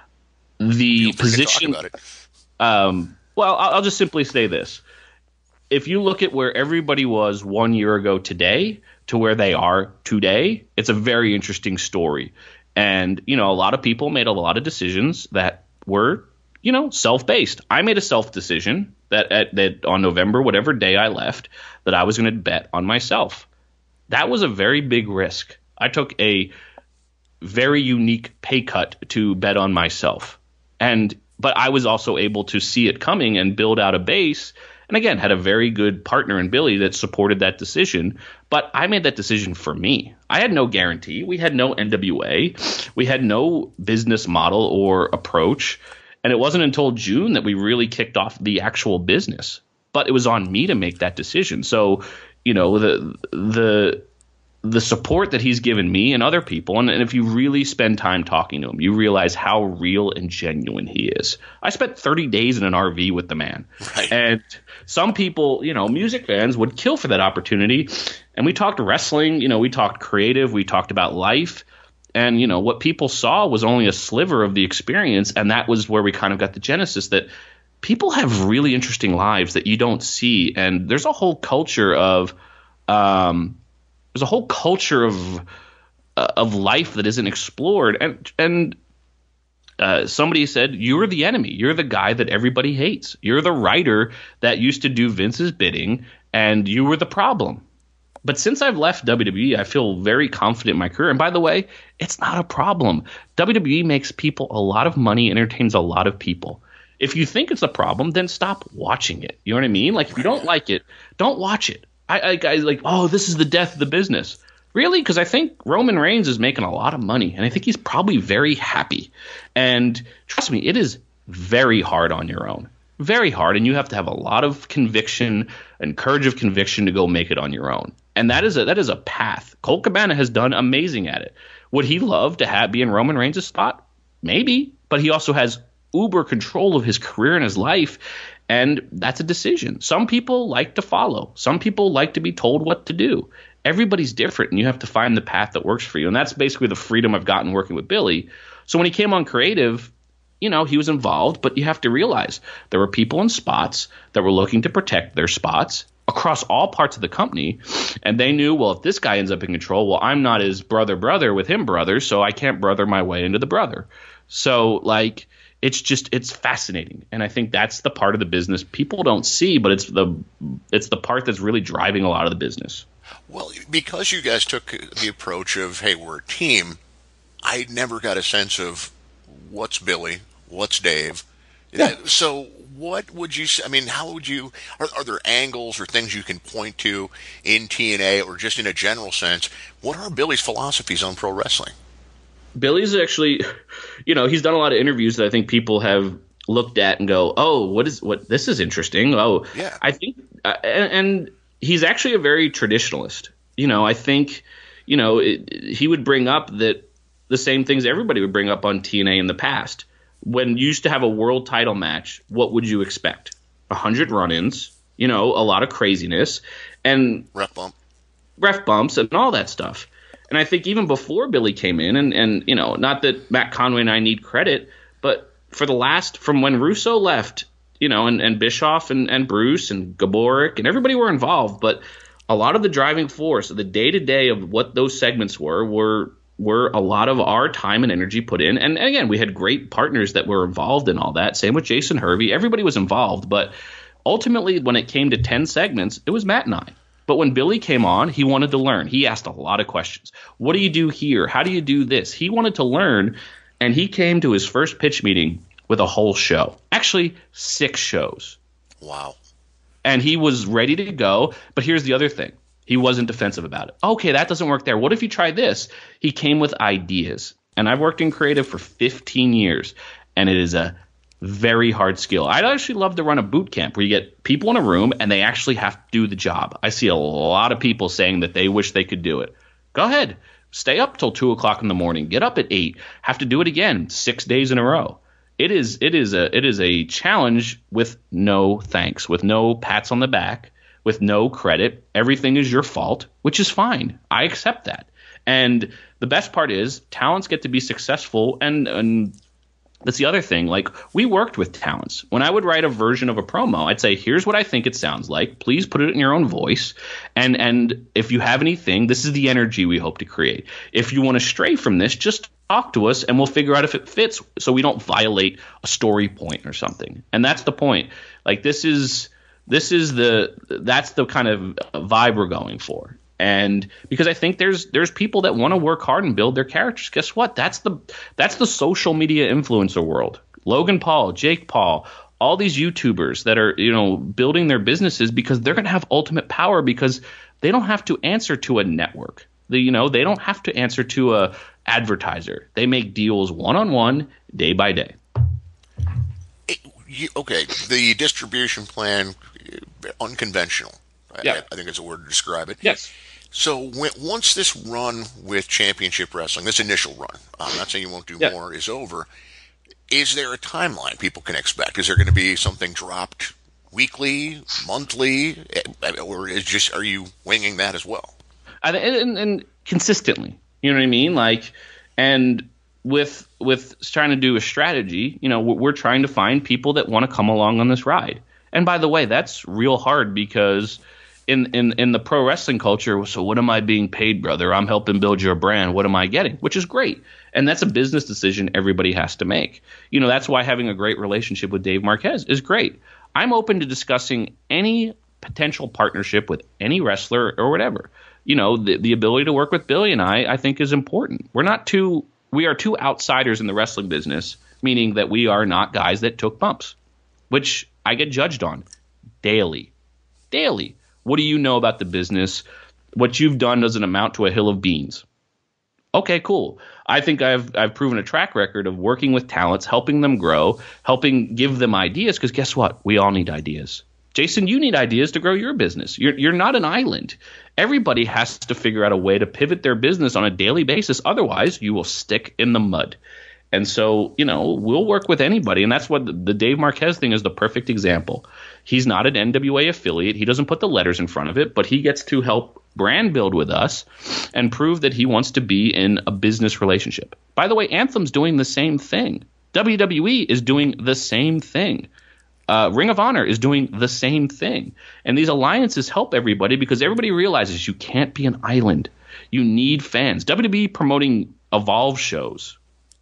the position. Talk about it. Um, well, I'll, I'll just simply say this. If you look at where everybody was one year ago today to where they are today, it's a very interesting story. And, you know, a lot of people made a lot of decisions that were, you know, self-based. I made a self-decision that, at, that on November, whatever day I left, that I was going to bet on myself. That was a very big risk. I took a very unique pay cut to bet on myself. And but I was also able to see it coming and build out a base. And again, had a very good partner in Billy that supported that decision. But I made that decision for me. I had no guarantee. We had no N W A. We had no business model or approach. And it wasn't until June that we really kicked off the actual business. But it was on me to make that decision. So, you know, the the the support that he's given me and other people, and, and if you really spend time talking to him, you realize how real and genuine he is. I spent thirty days in an R V with the man. Right. And some people, you know, music fans would kill for that opportunity. And we talked wrestling, you know, we talked creative, we talked about life. And, you know, what people saw was only a sliver of the experience. And that was where we kind of got the genesis that people have really interesting lives that you don't see. And there's a whole culture of um, there's a whole culture of uh, of life that isn't explored. And and uh, somebody said, you're the enemy. You're the guy that everybody hates. You're the writer that used to do Vince's bidding, and you were the problem. But since I've left W W E, I feel very confident in my career. And by the way, it's not a problem. W W E makes people a lot of money, entertains a lot of people. If you think it's a problem, then stop watching it. You know what I mean? Like, if you don't like it, don't watch it. I, I guys like, oh, this is the death of the business. Really? Because I think Roman Reigns is making a lot of money, and I think he's probably very happy. And trust me, it is very hard on your own. Very hard, and you have to have a lot of conviction and courage of conviction to go make it on your own. And that is a that is a path. Colt Cabana has done amazing at it. Would he love to have be in Roman Reigns' spot? Maybe, but he also has uber control of his career and his life, and that's a decision. Some people like to follow. Some people like to be told what to do. Everybody's different, and you have to find the path that works for you. And that's basically the freedom I've gotten working with Billy. So when he came on creative, you know, he was involved, but you have to realize there were people in spots that were looking to protect their spots across all parts of the company. And they knew, well, if this guy ends up in control, well, I'm not his brother brother with him brother, so I can't brother my way into the brother. So, like, it's just it's fascinating. And I think that's the part of the business people don't see, but it's the it's the part that's really driving a lot of the business. Well, because you guys took the approach of, hey, we're a team, I never got a sense of what's Billy, what's Dave. Yeah. So what would you say? I mean, how would you are, are there angles or things you can point to in T N A or just in a general sense? What are Billy's philosophies on pro wrestling? Billy's actually, you know, he's done a lot of interviews that I think people have looked at and go, oh, what is what this is interesting. Oh, yeah. I think uh, and, and he's actually a very traditionalist. You know, I think, you know, it, he would bring up that the same things everybody would bring up on T N A in the past. when you used to have a world title match, what would you expect? A hundred run-ins, you know, a lot of craziness, and ref bump, ref bumps, and all that stuff. And I think even before Billy came in, and, and you know, not that Matt Conway and I need credit, but for the last, from when Russo left, you know, and, and Bischoff and, and Bruce and Gaborik and everybody were involved, but a lot of the driving force of the day-to-day of what those segments were, were were a lot of our time and energy put in. And, and again, we had great partners that were involved in all that. Same with Jason Hervey. Everybody was involved. But ultimately, when it came to ten segments, it was Matt and I. But when Billy came on, he wanted to learn. He asked a lot of questions. What do you do here? How do you do this? He wanted to learn, and he came to his first pitch meeting with a whole show. Actually, six shows. Wow. And he was ready to go. But here's the other thing. He wasn't defensive about it. Okay, that doesn't work there. What if you try this? He came with ideas. And I've worked in creative for fifteen years, and it is a very hard skill. I'd actually love to run a boot camp where you get people in a room and they actually have to do the job. I see a lot of people saying that they wish they could do it. Go ahead. Stay up till two o'clock in the morning. Get up at eight. Have to do it again six days in a row. It is it is a it is a challenge with no thanks, with no pats on the back, with no credit. Everything is your fault, which is fine. I accept that. And the best part is talents get to be successful, and and that's the other thing. Like, we worked with talents. When I would write a version of a promo, I'd say, here's what I think it sounds like. Please put it in your own voice. And and if you have anything, this is the energy we hope to create. If you want to stray from this, just talk to us and we'll figure out if it fits so we don't violate a story point or something. And that's the point. Like, this is this is the that's the kind of vibe we're going for. And because I think there's there's people that want to work hard and build their characters. Guess what? That's the that's the social media influencer world. Logan Paul, Jake Paul, all these YouTubers that are, you know, building their businesses because they're going to have ultimate power because they don't have to answer to a network. The, you know, they don't have to answer to a advertiser. They make deals one-on-one, day by day. It, you, okay, the distribution plan, unconventional. Yeah. I, I think it's a word to describe it. Yes. So when, once this run with Championship Wrestling, this initial run, I'm not saying you won't do yeah. more, is over, is there a timeline people can expect? Is there going to be something dropped weekly, monthly, or is just are you winging that as well? I, and, and consistently, you know what I mean? Like, and with with trying to do a strategy, you know, we're trying to find people that want to come along on this ride. And by the way, that's real hard because in, in, in the pro wrestling culture, so what am I being paid, brother? I'm helping build your brand. What am I getting? Which is great. And that's a business decision everybody has to make. You know, that's why having a great relationship with Dave Marquez is great. I'm open to discussing any potential partnership with any wrestler or whatever. You know, the, the ability to work with Billy and I, I think is important. We're not too, we are two outsiders in the wrestling business, meaning that we are not guys that took bumps, which I get judged on daily, daily. What do you know about the business? What you've done doesn't amount to a hill of beans. Okay, cool. I think I've I've proven a track record of working with talents, helping them grow, helping give them ideas. Because guess what? We all need ideas. Jason, you need ideas to grow your business. You're you're not an island. Everybody has to figure out a way to pivot their business on a daily basis. Otherwise, you will stick in the mud. And so, you know, we'll work with anybody. And that's what the, the Dave Marquez thing is the perfect example. He's not an N W A affiliate. He doesn't put the letters in front of it, but he gets to help brand build with us and prove that he wants to be in a business relationship. By the way, Anthem's doing the same thing. W W E is doing the same thing. Uh, Ring of Honor is doing the same thing. And these alliances help everybody because everybody realizes you can't be an island. You need fans. W W E promoting Evolve shows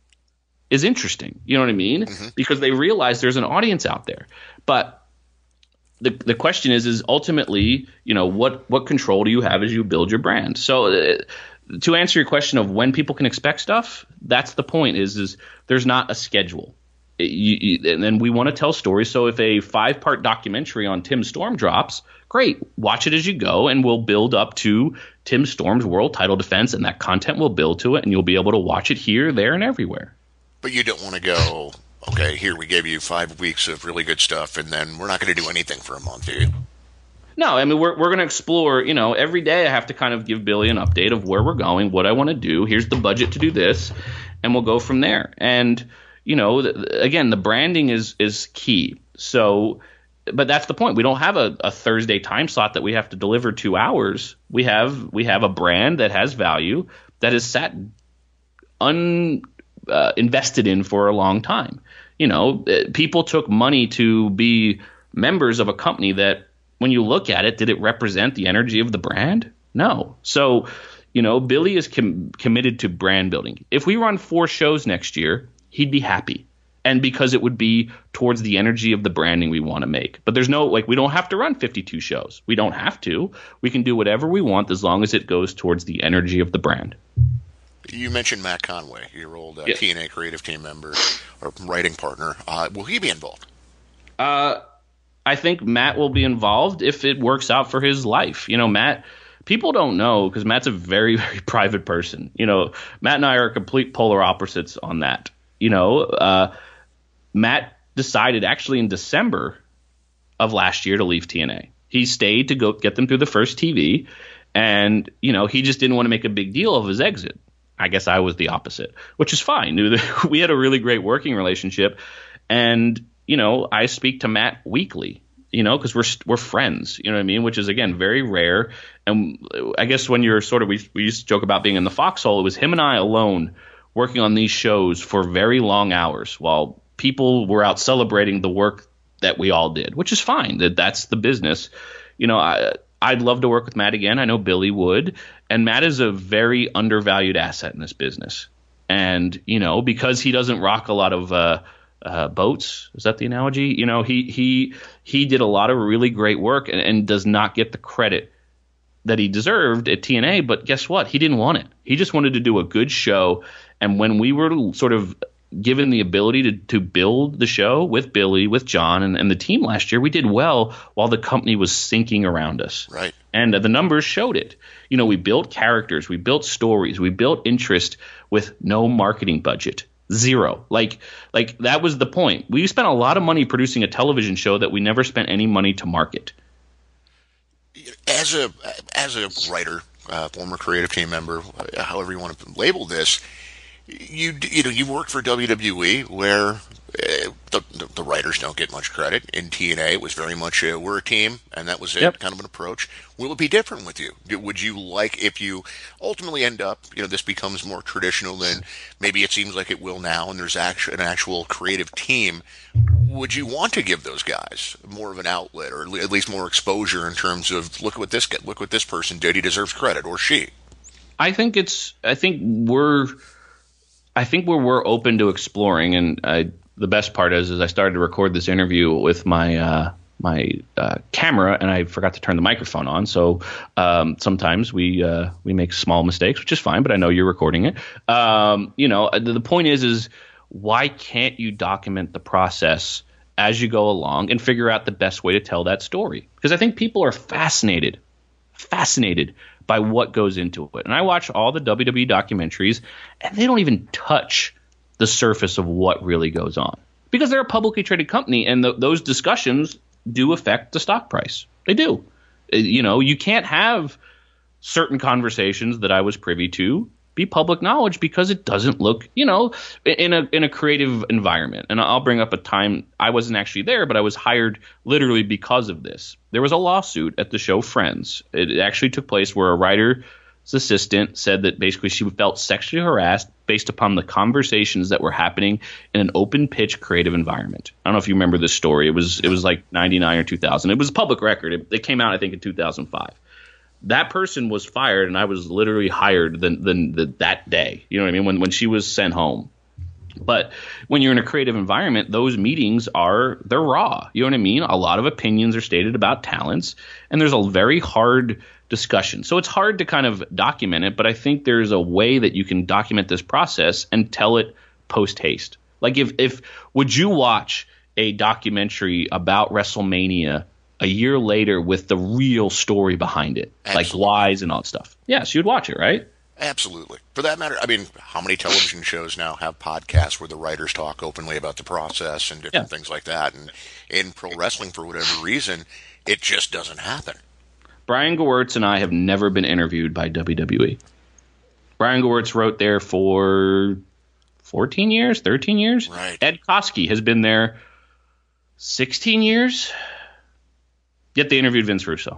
is interesting. You know what I mean? Mm-hmm. Because they realize there's an audience out there. But the the question is, is ultimately, you know, what, what control do you have as you build your brand? So uh, to answer your question of when people can expect stuff, that's the point is, is there's not a schedule. It, you, you, and then we want to tell stories. So if a five-part documentary on Tim Storm drops, great. Watch it as you go, and we'll build up to Tim Storm's world title defense, and that content will build to it, and you'll be able to watch it here, there, and everywhere. But you don't want to go, okay, here we gave you five weeks of really good stuff, and then we're not going to do anything for a month, do you? No, I mean, we're we're going to explore, you know, every day I have to kind of give Billy an update of where we're going, what I want to do. Here's the budget to do this, and we'll go from there. And, you know, the, again, the branding is is key. So, but that's the point. We don't have a, a Thursday time slot that we have to deliver two hours. We have we have a brand that has value that is sat un uh, invested in for a long time. You know, people took money to be members of a company that, when you look at it, did it represent the energy of the brand? No. So, you know, Billy is com- committed to brand building. If we run four shows next year, he'd be happy. And because it would be towards the energy of the branding we want to make. But there's no, like, we don't have to run fifty-two shows. We don't have to. We can do whatever we want as long as it goes towards the energy of the brand. You mentioned Matt Conway, your old uh, yes. T N A creative team member or writing partner. Uh, will he be involved? Uh, I think Matt will be involved if it works out for his life. You know, Matt, people don't know because Matt's a very, very private person. You know, Matt and I are complete polar opposites on that. You know, uh, Matt decided actually in December of last year to leave T N A. He stayed to go get them through the first T V, and, you know, he just didn't want to make a big deal of his exit. I guess I was the opposite, which is fine. We had a really great working relationship, and, you know, I speak to Matt weekly, you know, because we're we're friends, you know what I mean, which is, again, very rare. And I guess when you're sort of, we, we used to joke about being in the foxhole, it was him and I alone working on these shows for very long hours while people were out celebrating the work that we all did, which is fine. That that's the business. You know, I, I'd love to work with Matt again. I know Billy would. And Matt is a very undervalued asset in this business. And, you know, because he doesn't rock a lot of uh, uh, boats, is that the analogy? You know, he he he did a lot of really great work and, and does not get the credit that he deserved at T N A. But guess what? He didn't want it. He just wanted to do a good show. And when we were sort of given the ability to to build the show with Billy, with John, and, and the team last year, we did well while the company was sinking around us. Right. And uh, the numbers showed it. You know, we built characters, we built stories, we built interest with no marketing budget. Zero. Like, like that was the point. We spent a lot of money producing a television show that we never spent any money to market. As a as a writer, uh, former creative team member, however you want to label this, You you know you worked for W W E where uh, the, the the writers don't get much credit. In T N A, it was very much a, we're a team, and that was it, Yep. kind of an approach. Will it be different with you? Would you like, if you ultimately end up, you know, this becomes more traditional than maybe it seems like it will now, and there's actually an actual creative team. Would you want to give those guys more of an outlet, or at least more exposure in terms of look what this look what this person did, he deserves credit, or she? I think it's. I think we're. I think we're we're open to exploring, and I, the best part is, is I started to record this interview with my uh, my uh, camera, and I forgot to turn the microphone on. So um, sometimes we uh, we make small mistakes, which is fine. But I know you're recording it. Um, you know, the, the point is, is why can't you document the process as you go along and figure out the best way to tell that story? Because I think people are fascinated, fascinated. by what goes into it. And I watch all the W W E documentaries, and they don't even touch the surface of what really goes on. Because they're a publicly traded company, and th- those discussions do affect the stock price. They do. Uh, You know, you can't have certain conversations that I was privy to be public knowledge because it doesn't look, you know, in a in a creative environment. And I'll bring up a time I wasn't actually there, but I was hired literally because of this. There was a lawsuit at the show Friends. It actually took place where a writer's assistant said that basically she felt sexually harassed based upon the conversations that were happening in an open pitch creative environment. I don't know if you remember this story. It was it was like ninety-nine or two thousand. It was a public record. It, it came out, I think, in two thousand five. That person was fired, and I was literally hired than, than, than that day. You know what I mean? When when she was sent home. But when you're in a creative environment, those meetings are they're raw. You know what I mean? A lot of opinions are stated about talents, and there's a very hard discussion. So it's hard to kind of document it, but I think there's a way that you can document this process and tell it post haste. Like if if would you watch a documentary about WrestleMania a year later with the real story behind it, Absolutely. like whys and all that stuff? Yes, you'd watch it, right? Absolutely. For that matter, I mean, how many television shows now have podcasts where the writers talk openly about the process and different Yeah. things like that? And in pro wrestling, for whatever reason, it just doesn't happen. Brian Gewirtz and I have never been interviewed by W W E. Brian Gewirtz wrote there for fourteen years, thirteen years. Right. Ed Koskey has been there sixteen years. Yet they interviewed Vince Russo.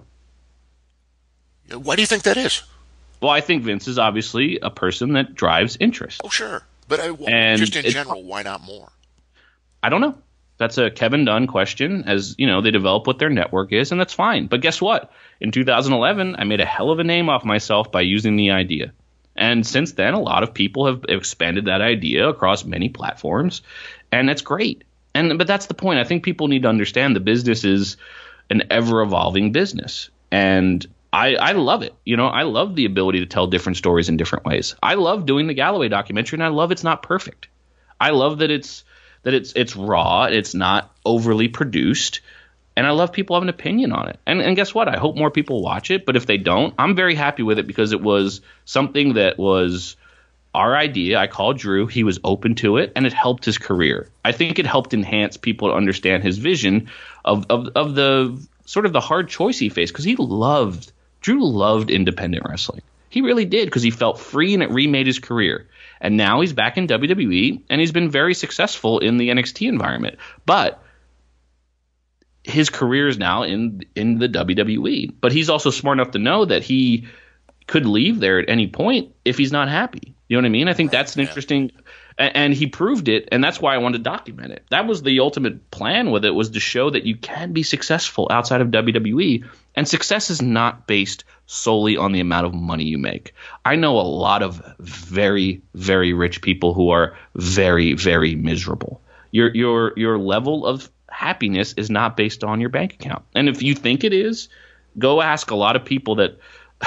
Why do you think that is? Well, I think Vince is obviously a person that drives interest. Oh, sure. But I, And just in it's- general, why not more? I don't know. That's a Kevin Dunn question, as you know, they develop what their network is, and that's fine. But guess what? In two thousand eleven, I made a hell of a name off myself by using the idea. And since then, a lot of people have expanded that idea across many platforms, and that's great. And but that's the point. I think people need to understand the business is an ever-evolving business, and I, I love it. You know, I love the ability to tell different stories in different ways. I love doing the Galloway documentary, and I love it's not perfect. I love that it's that it's it's raw, it's not overly produced, and I love people have an opinion on it. And and guess what? I hope more people watch it, but if they don't, I'm very happy with it because it was something that was our idea. I called Drew, he was open to it, and it helped his career. I think it helped enhance people to understand his vision of of, of the sort of the hard choice he faced, because he loved Drew loved independent wrestling. He really did, because he felt free and it remade his career. And now he's back in W W E, and he's been very successful in the N X T environment. But his career is now in in the W W E. But he's also smart enough to know that he could leave there at any point if he's not happy. You know what I mean? I think that's an interesting – and he proved it, and that's why I wanted to document it. That was the ultimate plan with it, was to show that you can be successful outside of W W E, and success is not based solely on the amount of money you make. I know a lot of very, very rich people who are very, very miserable. Your your your level of happiness is not based on your bank account. And if you think it is, go ask a lot of people that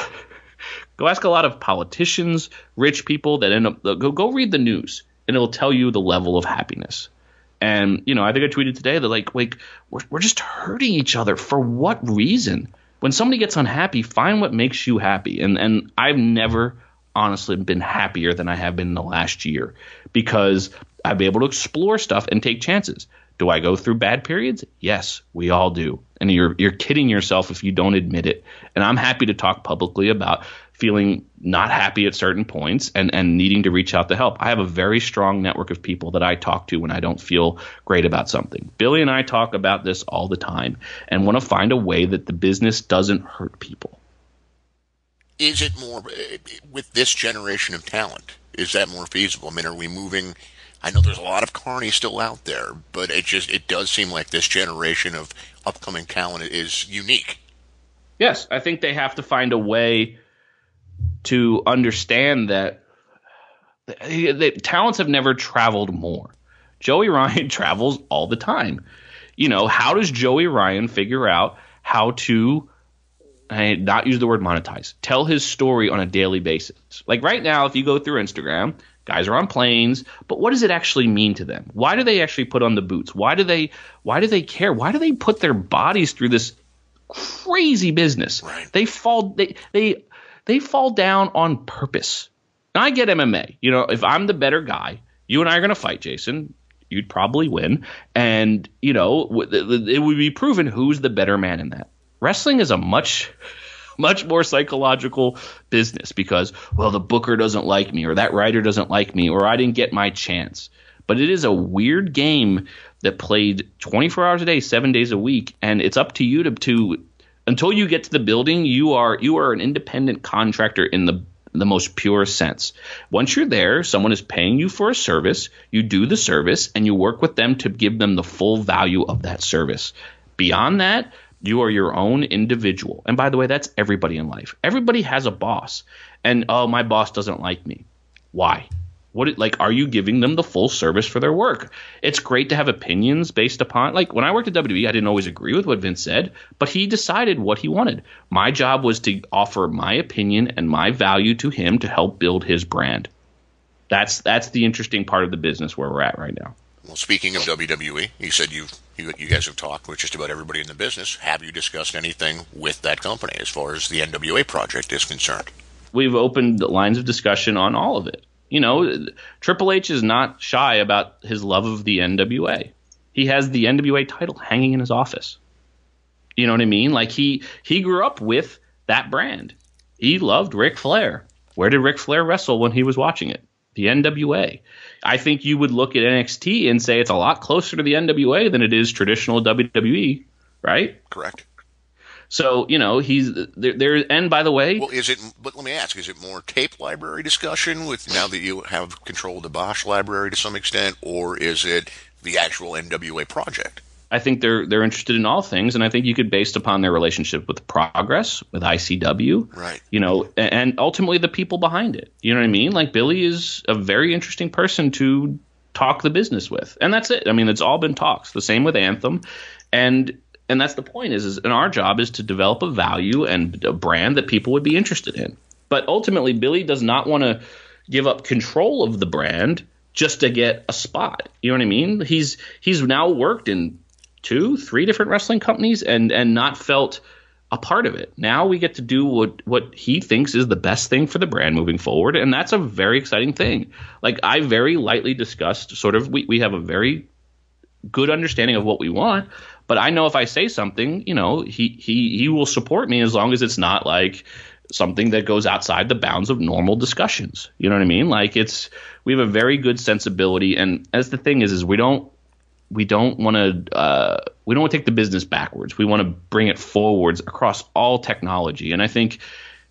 go ask a lot of politicians, rich people that end up go go read the news, and it'll tell you the level of happiness. And, you know, I think I tweeted today that, like, like we're, we're just hurting each other. For what reason? When somebody gets unhappy, find what makes you happy. And and I've never honestly been happier than I have been in the last year, because I've been able to explore stuff and take chances. Do I go through bad periods? Yes, we all do. And you're you're kidding yourself if you don't admit it. And I'm happy to talk publicly about feeling not happy at certain points and, and needing to reach out to help. I have a very strong network of people that I talk to when I don't feel great about something. Billy and I talk about this all the time and want to find a way that the business doesn't hurt people. Is it more, with this generation of talent, is that more feasible? I mean, are we moving? I know there's a lot of carny still out there, but it just it does seem like this generation of upcoming talent is unique. Yes, I think they have to find a way to understand that the, the talents have never traveled more. Joey Ryan travels all the time. You know, how does Joey Ryan figure out how to I not use the word monetize, tell his story on a daily basis? Like right now, if you go through Instagram, guys are on planes, but what does it actually mean to them? Why do they actually put on the boots? Why do they why do they care? Why do they put their bodies through this crazy business? Right. They fall they they they fall down on purpose. And I get M M A. You know, if I'm the better guy, you and I are going to fight, Jason. You'd probably win. And, you know, it would be proven who's the better man in that. Wrestling is a much much more psychological business because, well, the booker doesn't like me, or that writer doesn't like me, or I didn't get my chance. But it is a weird game that played twenty-four hours a day, seven days a week, and it's up to you to, to until you get to the building, you are you are an independent contractor in the the most pure sense. Once you're there, someone is paying you for a service, you do the service, and you work with them to give them the full value of that service. Beyond that, you are your own individual. And by the way, that's everybody in life. Everybody has a boss. And, oh, my boss doesn't like me. Why? What, like, are you giving them the full service for their work? It's great to have opinions based upon, like, when I worked at W W E, I didn't always agree with what Vince said, but he decided what he wanted. My job was to offer my opinion and my value to him to help build his brand. That's that's the interesting part of the business where we're at right now. Well, speaking of W W E, you said you've, you you guys have talked with just about everybody in the business. Have you discussed anything with that company as far as the N W A project is concerned? We've opened lines of discussion on all of it. You know, Triple H is not shy about his love of the N W A. He has the N W A title hanging in his office. You know what I mean? Like, he he grew up with that brand. He loved Ric Flair. Where did Ric Flair wrestle when he was watching it? The N W A. I think you would look at N X T and say it's a lot closer to the N W A than it is traditional W W E, right? Correct. So, you know, he's there, there. And by the way, well, is it? But let me ask: is it more tape library discussion with now that you have control of the Bosch library to some extent, or is it the actual N W A project? I think they're they're interested in all things, and I think you could, based upon their relationship with Progress, with I C W, right? You know, and ultimately the people behind it. You know what I mean? Like Billy is a very interesting person to talk the business with, and that's it. I mean, it's all been talks. The same with Anthem, and. And that's the point is, is and our job is to develop a value and a brand that people would be interested in. But ultimately, Billy does not want to give up control of the brand just to get a spot. You know what I mean? He's he's now worked in two, three different wrestling companies and and not felt a part of it. Now we get to do what what he thinks is the best thing for the brand moving forward, and that's a very exciting thing. Like I very lightly discussed sort of we, we have a very good understanding of what we want. But I know if I say something, you know, he, he he will support me as long as it's not like something that goes outside the bounds of normal discussions. You know what I mean? Like it's we have a very good sensibility, and as the thing is, is we don't we don't want to uh, we don't want to take the business backwards. We want to bring it forwards across all technology, and I think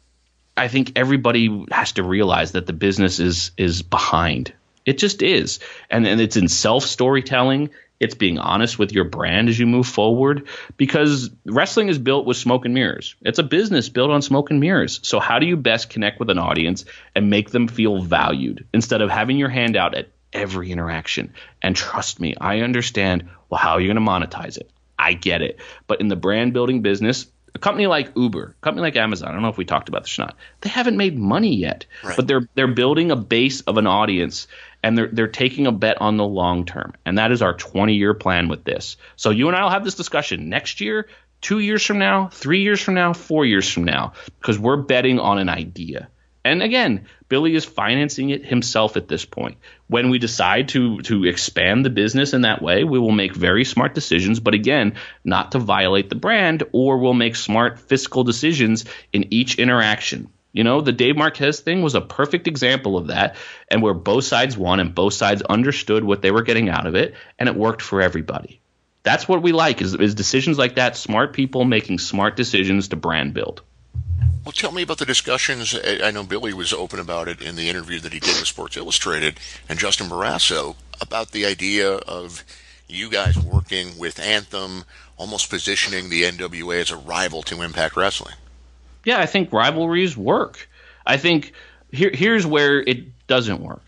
I think everybody has to realize that the business is is behind. It just is, and and it's in self storytelling. It's being honest with your brand as you move forward, because wrestling is built with smoke and mirrors. It's a business built on smoke and mirrors. So how do you best connect with an audience and make them feel valued instead of having your hand out at every interaction? And trust me, I understand, well, how are you going to monetize it? I get it. But in the brand building business, a company like Uber, a company like Amazon, I don't know if we talked about this or not, they haven't made money yet, right. But they're they're building a base of an audience. And they're they're taking a bet on the long term. And that is our twenty-year plan with this. So you and I will have this discussion next year, two years from now, three years from now, four years from now, because we're betting on an idea. And again, Billy is financing it himself at this point. When we decide to to expand the business in that way, we will make very smart decisions. But again, not to violate the brand, or we'll make smart fiscal decisions in each interaction. You know, the Dave Marquez thing was a perfect example of that, and where both sides won and both sides understood what they were getting out of it, and it worked for everybody. That's what we like is, is decisions like that, smart people making smart decisions to brand build. Well, tell me about the discussions. I know Billy was open about it in the interview that he did with Sports Illustrated and Justin Barrasso about the idea of you guys working with Anthem, almost positioning the N W A as a rival to Impact Wrestling. Yeah, I think rivalries work. I think here, here's where it doesn't work.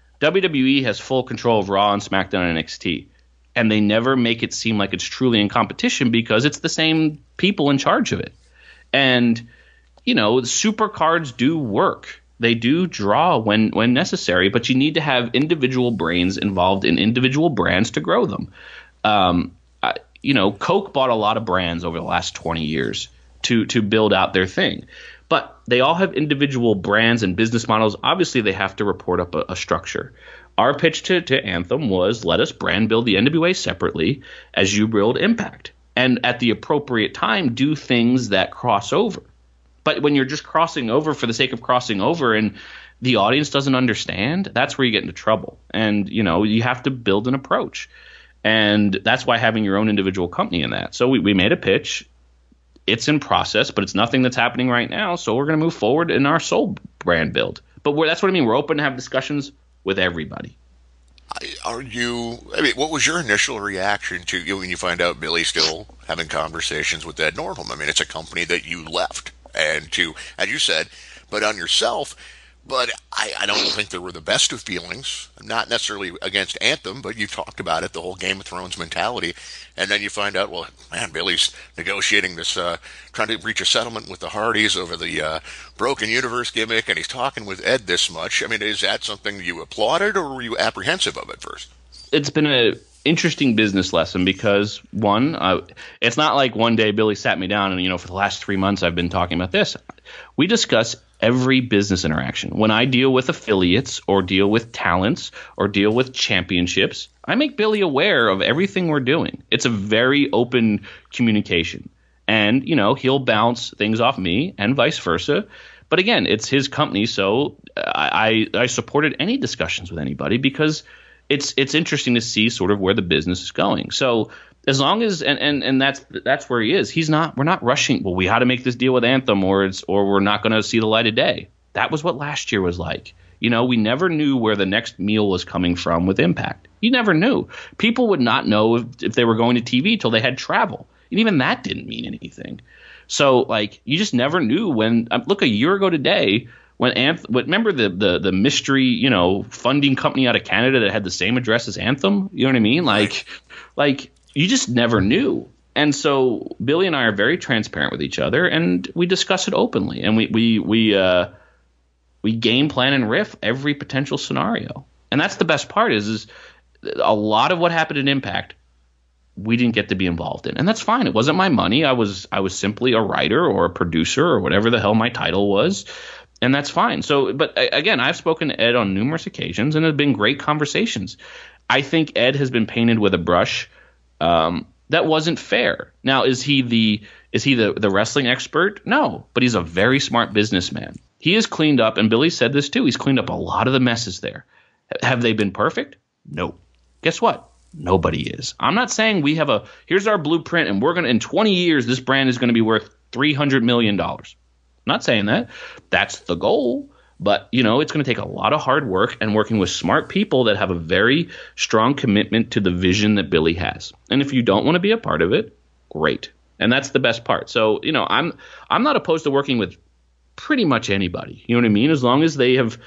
W W E has full control of Raw and SmackDown and N X T, and they never make it seem like it's truly in competition because it's the same people in charge of it. And, you know, super cards do work. They do draw when, when necessary, but you need to have individual brains involved in individual brands to grow them. Um, I, you know, Coke bought a lot of brands over the last twenty years. to to build out their thing. But they all have individual brands and business models. Obviously, they have to report up a, a structure. Our pitch to, to Anthem was, let us brand build the N W A separately as you build Impact. And at the appropriate time, do things that cross over. But when you're just crossing over for the sake of crossing over and the audience doesn't understand, that's where you get into trouble. And, you know, you have to build an approach. And that's why having your own individual company in that. So we, we made a pitch. It's in process, but it's nothing that's happening right now. So we're going to move forward in our soul brand build. But we're, that's what I mean. We're open to have discussions with everybody. Are you, I mean, what was your initial reaction to you when you find out Billy's still having conversations with Ed Nordholm? I mean, it's a company that you left and to, as you said, bet on yourself. But I, I don't think there were the best of feelings, not necessarily against Anthem, but you talked about it, the whole Game of Thrones mentality. And then you find out, well, man, Billy's negotiating this, uh, trying to reach a settlement with the Hardys over the uh, Broken Universe gimmick, and he's talking with Ed this much. I mean, is that something you applauded, or were you apprehensive of it first? It's been an interesting business lesson because, one, uh, it's not like one day Billy sat me down and, you know, for the last three months I've been talking about this. We discuss every business interaction. When I deal with affiliates or deal with talents or deal with championships, I make Billy aware of everything we're doing. It's a very open communication. And, you know, he'll bounce things off me and vice versa. But again, it's his company, so I, I I supported any discussions with anybody because it's it's interesting to see sort of where the business is going. So as long as and, and, and that's that's where he is. He's not. We're not rushing. Well, we had to make this deal with Anthem, or it's or we're not going to see the light of day. That was what last year was like. You know, we never knew where the next meal was coming from with Impact. You never knew. People would not know if, if they were going to T V till they had travel. And even that didn't mean anything. So, like, you just never knew when – look, a year ago today when Anthem – remember the, the the mystery, you know, funding company out of Canada that had the same address as Anthem? You know what I mean? Like, like you just never knew. And so Billy and I are very transparent with each other, and we discuss it openly. And we we we uh, we game plan and riff every potential scenario. And that's the best part is is a lot of what happened in Impact we didn't get to be involved in. And that's fine. It wasn't my money. I was I was simply a writer or a producer or whatever the hell my title was. And that's fine. So, but again, I've spoken to Ed on numerous occasions, and there have been great conversations. I think Ed has been painted with a brush um, that wasn't fair. Now, is he the is he the, the wrestling expert? No, but he's a very smart businessman. He has cleaned up, and Billy said this too, he's cleaned up a lot of the messes there. Have they been perfect? No. Guess what? Nobody is. I'm not saying we have a – here's our blueprint, and we're going to – in twenty years, this brand is going to be worth three hundred million dollars. I'm not saying that. That's the goal. But, you know, it's going to take a lot of hard work and working with smart people that have a very strong commitment to the vision that Billy has. And if you don't want to be a part of it, great. And that's the best part. So, you know, I'm I'm not opposed to working with pretty much anybody. You know what I mean? As long as they have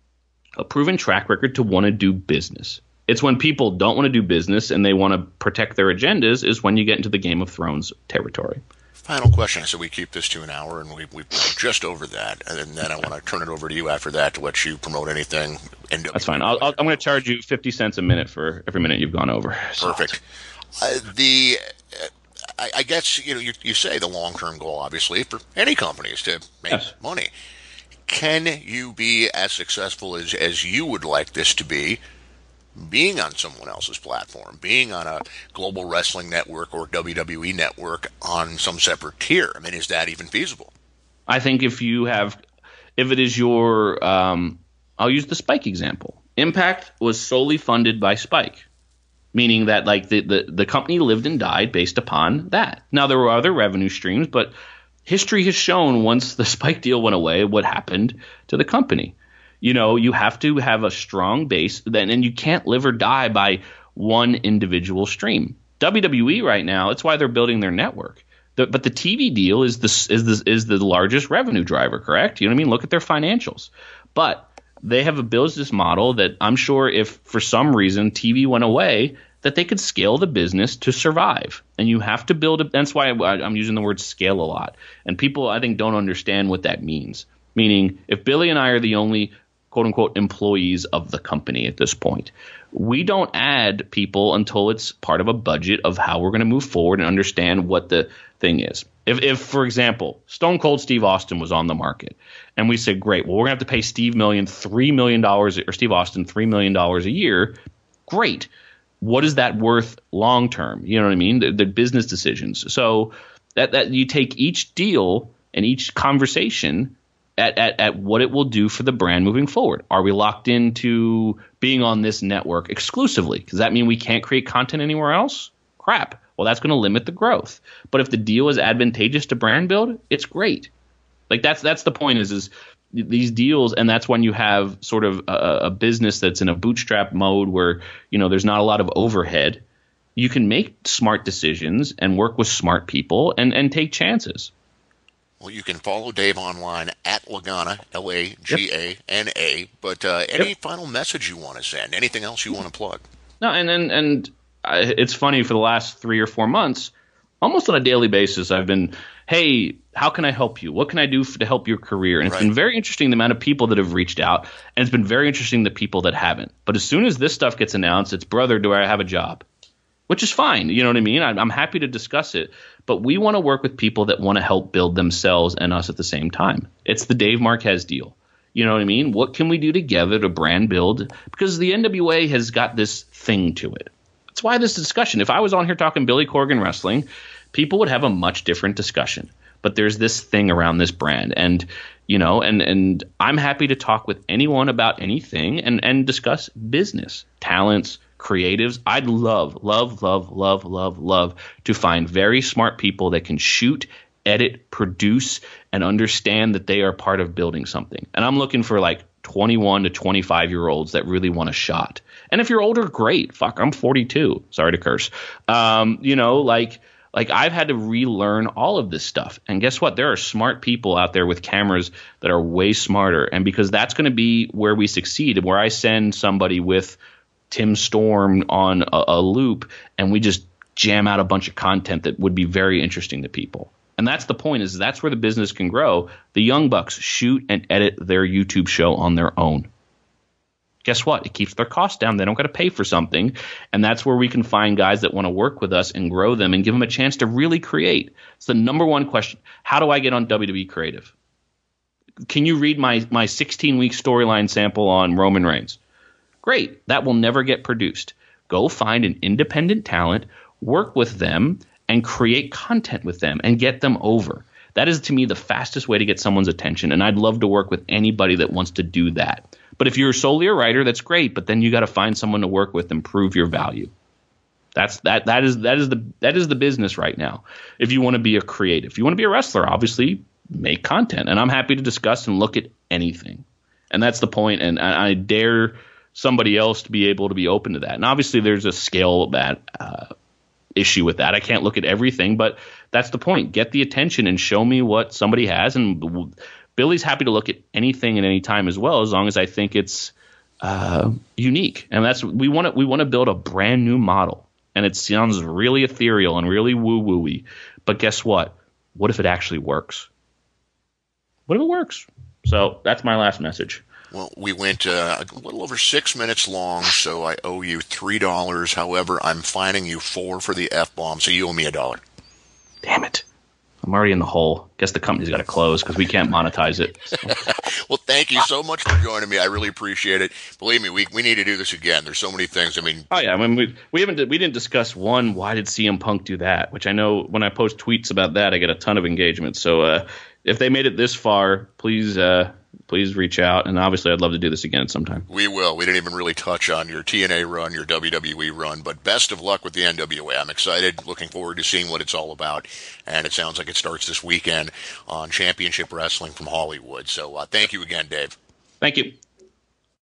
a proven track record to want to do business. It's when people don't want to do business and they want to protect their agendas is when you get into the Game of Thrones territory. Final question. So we keep this to an hour, and we, we're just over that. And then I want to turn it over to you after that to let you promote anything. And That's fine. I'll, I'll, I'm going to charge you fifty cents a minute for every minute you've gone over. Perfect. Uh, the uh, I, I guess you know you, you say the long-term goal, obviously, for any company is to make yes. money. Can you be as successful as, as you would like this to be, being on someone else's platform, being on a Global Wrestling Network or W W E Network on some separate tier? I mean, is that even feasible? I think if you have, if it is your, um, I'll use the Spike example. Impact was solely funded by Spike, meaning that like the, the, the company lived and died based upon that. Now, there were other revenue streams, but history has shown once the Spike deal went away, what happened to the company. You know, you have to have a strong base, then, and you can't live or die by one individual stream. W W E right now, it's why they're building their network. The, but the T V deal is the is the is the largest revenue driver, correct? You know what I mean? Look at their financials. But they have a business model that I'm sure if for some reason T V went away, that they could scale the business to survive. And you have to build a, that's why I'm using the word scale a lot. And people, I think, don't understand what that means. Meaning, if Billy and I are the only quote unquote employees of the company at this point, we don't add people until it's part of a budget of how we're going to move forward and understand what the thing is. If, if, for example, Stone Cold Steve Austin was on the market and we said, great, well, we're going to have to pay Steve Million three million dollars or Steve Austin three million dollars a year. Great. What is that worth long term? You know what I mean? The, the business decisions. So that, that you take each deal and each conversation At, at, at what it will do for the brand moving forward. Are we locked into being on this network exclusively? Does that mean we can't create content anywhere else? Crap. Well, that's going to limit the growth. But if the deal is advantageous to brand build, it's great. Like that's that's the point is is these deals, and that's when you have sort of a, a business that's in a bootstrap mode where, you know, there's not a lot of overhead. You can make smart decisions and work with smart people and, and take chances. Well, you can follow Dave online at Lagana, L A G A N A. But uh, any yep. final message you want to send? Anything else you want to plug? No, and and, and I, it's funny, for the last three or four months, almost on a daily basis, I've been, hey, how can I help you? What can I do f- to help your career? And it's right. been very interesting the amount of people that have reached out, and it's been very interesting the people that haven't. But as soon as this stuff gets announced, it's, brother, do I have a job? Which is fine. You know what I mean? I'm, I'm happy to discuss it. But we want to work with people that want to help build themselves and us at the same time. It's the Dave Marquez deal. You know what I mean? What can we do together to brand build? Because the N W A has got this thing to it. That's why this discussion, if I was on here talking Billy Corgan wrestling, people would have a much different discussion. but there's this thing around this brand, and you know, and and I'm happy to talk with anyone about anything and and discuss business, talents, creatives. I'd love, love, love, love, love, love to find very smart people that can shoot, edit, produce, and understand that they are part of building something. And I'm looking for like twenty-one to twenty-five year olds that really want a shot. And if you're older, great. Fuck, I'm forty-two. Sorry to curse. Um, you know, like like I've had to relearn all of this stuff. And guess what? There are smart people out there with cameras that are way smarter. And because that's going to be where we succeed, where I send somebody with Tim Storm on a, a loop and we just jam out a bunch of content that would be very interesting to people. And that's the point, is that's where the business can grow. The Young Bucks shoot and edit their YouTube show on their own. Guess what? It keeps their costs down. They don't got to pay for something. And that's where we can find guys that want to work with us and grow them and give them a chance to really create. It's the number one question. How do I get on W W E Creative? Can you read my my sixteen-week storyline sample on Roman Reigns? Great. That will never get produced. Go find an independent talent, work with them, and create content with them and get them over. That is, to me, the fastest way to get someone's attention, and I'd love to work with anybody that wants to do that. But if you're solely a writer, that's great, but then you got to find someone to work with and prove your value. That's that that is that is the that is the business right now. If you want to be a creative, if you want to be a wrestler, obviously make content, and I'm happy to discuss and look at anything. And that's the point, and I, I dare somebody else to be able to be open to that. And obviously there's a scale that uh, issue with that. I can't look at everything, but that's the point. Get the attention and show me what somebody has. And Billy's happy to look at anything at any time as well, as long as I think it's uh, unique. And that's we want to we want to build a brand new model. And it sounds really ethereal and really woo-woo-y. But guess what? What if it actually works? What if it works? So that's my last message. Well, we went uh, a little over six minutes long, so I owe you three dollars. However, I'm fining you four for the F-bomb, so you owe me a dollar. Damn it. I'm already in the hole. Guess the company's got to close because we can't monetize it. So. Well, thank you so much for joining me. I really appreciate it. Believe me, we we need to do this again. There's so many things. I mean, oh yeah, I mean we we haven't we didn't discuss one. Why did C M Punk do that? Which I know when I post tweets about that, I get a ton of engagement. So uh, if they made it this far, please uh, please reach out. And obviously, I'd love to do this again sometime. We will. We didn't even really touch on your T N A run, your W W E run, but best of luck with the N W A. I'm excited, looking forward to seeing what it's all about. And it sounds like it starts this weekend on Championship Wrestling from Hollywood. So uh, thank you again, Dave. Thank you.